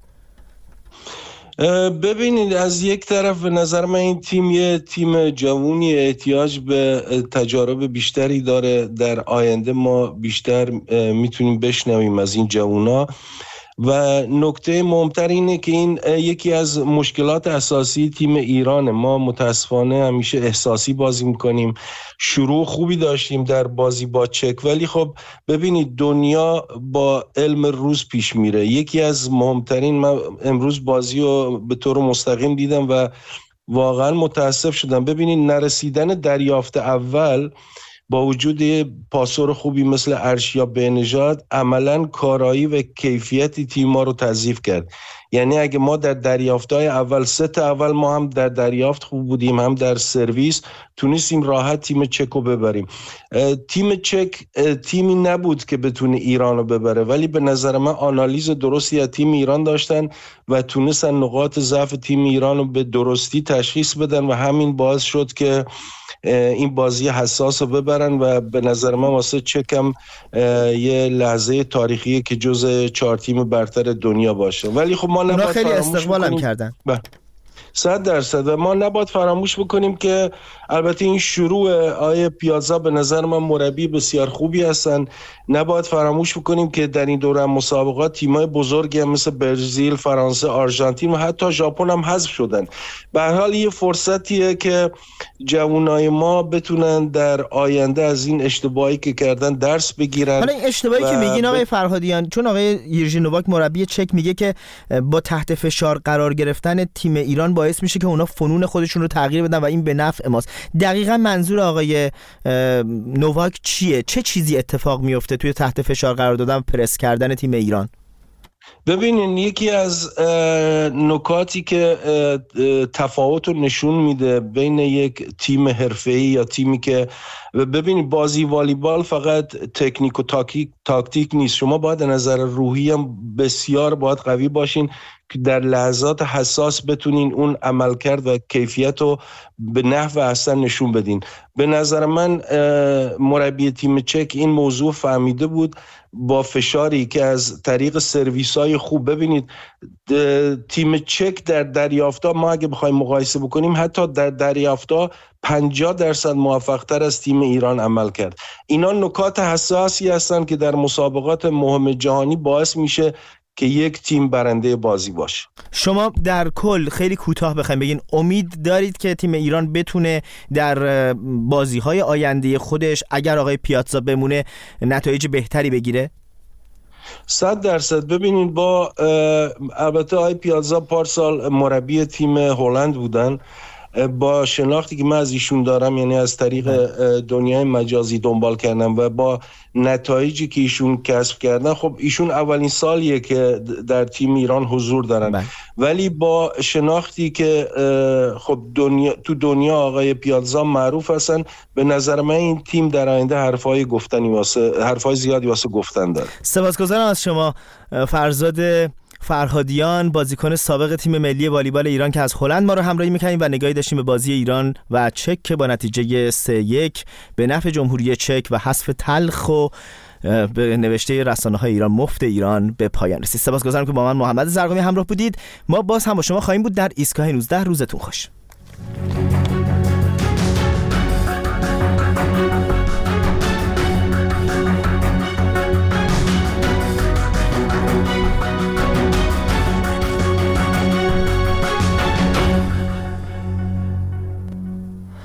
ببینید، از یک طرف به نظر من این تیم یه تیم جوونی، احتیاج به تجارب بیشتری داره. در آینده ما بیشتر میتونیم بشنویم از این جوونا و نکته مهمتر اینه که این یکی از مشکلات اساسی تیم ایرانه. ما متاسفانه همیشه احساسی بازی میکنیم. شروع خوبی داشتیم در بازی با چک، ولی خب ببینید دنیا با علم روز پیش میره. یکی از مهمترین، من امروز بازی رو به طور مستقیم دیدم و واقعا متاسف شدم. ببینید نرسیدن دریافت اول با وجود پاسور خوبی مثل ارشیا بهنژاد عملاً کارایی و کیفیت تیم ما رو تضعیف کرد. یعنی اگه ما در دریافت‌های اول ست اول ما هم در دریافت خوب بودیم هم در سرویس، تونستیم راحت تیم چک رو ببریم. تیم چک تیمی نبود که بتونه ایران رو ببره، ولی به نظر من آنالیز درستی از تیم ایران داشتن و تونستن نقاط ضعف تیم ایران رو به درستی تشخیص بدن و همین باعث شد که این بازی حساس رو ببرن و به نظر من واسه چکم یه لحظه تاریخیه که جز 4 تیم برتر دنیا باشه. ولی خب ما خیلی استقبال هم کردن. 100%. و ما نباید فراموش بکنیم که البته این شروع آیه پیازا به نظر من مربی بسیار خوبی هستن. نباید فراموش بکنیم که در این دوره مسابقات تیمای بزرگی هم مثل برزیل، فرانسه، آرژانتین و حتی ژاپن هم حذف شدن. به هر حال یه فرصتیه که جوانای ما بتونن در آینده از این اشتباهی که کردن درس بگیرن. حالا این اشتباهی که میگین آقای فرهادیان، چون آقای یرژی نوواک مربی چک میگه که با تحت فشار قرار گرفتن تیم ایران باعث میشه که اونا فنون خودشون رو تغییر بدن و این به نفع ماست. دقیقاً منظور آقای نوواک چیه؟ چه چیزی اتفاق میفته توی تحت فشار قرار دادن و پرس کردن تیم ایران؟ ببینین یکی از نکاتی که تفاوت رو نشون میده بین یک تیم حرفه‌ای یا تیمی که ببینید بازی والیبال فقط تکنیک و تاکتیک نیست. شما باید نظر روحی هم بسیار باید قوی باشین که در لحظات حساس بتونین اون عملکرد و کیفیت رو به نحو احسن نشون بدین. به نظر من مربی تیم چک این موضوع فهمیده بود با فشاری که از طریق سرویس‌های خوب. ببینید تیم چک در دریافت‌ها ما اگه بخوایم مقایسه بکنیم حتی در دریافت‌ها 50% موفق‌تر از تیم ایران عمل کرد. اینا نکات حساسی هستن که در مسابقات مهم جهانی باعث میشه که یک تیم برنده بازی باشه. شما در کل خیلی کوتاه بخواید بگین امید دارید که تیم ایران بتونه در بازی‌های آینده خودش اگر آقای پیازا بمونه نتایج بهتری بگیره؟ 100%. ببینید با البته آقای پیازا پارسال مربی تیم هلند بودن. با شناختی که من از ایشون دارم، یعنی از طریق دنیای مجازی دنبال کردم و با نتایجی که ایشون کسب کردن، خب ایشون اولین سالیه که در تیم ایران حضور دارن. ولی با شناختی که خب تو دنیا آقای پیازا معروف هستن، به نظر من این تیم در آینده حرفای زیادی واسه گفتن داره. سپاسگزارم از شما فرزاد فرهادیان، بازیکن سابق تیم ملی والیبال ایران که از هلند ما رو همراهی می‌کنیم و نگاهی داشتیم به بازی ایران و چک که با نتیجه 3-1 به نفع جمهوری چک و حذف تلخ و به نوشته رسانه‌های ایران مفت ایران به پایان رسید. سپاسگزارم که با من محمد زرقامی همراه بودید. ما باز هم با شما خواهیم بود در ایستگاه 19. روزتون خوش.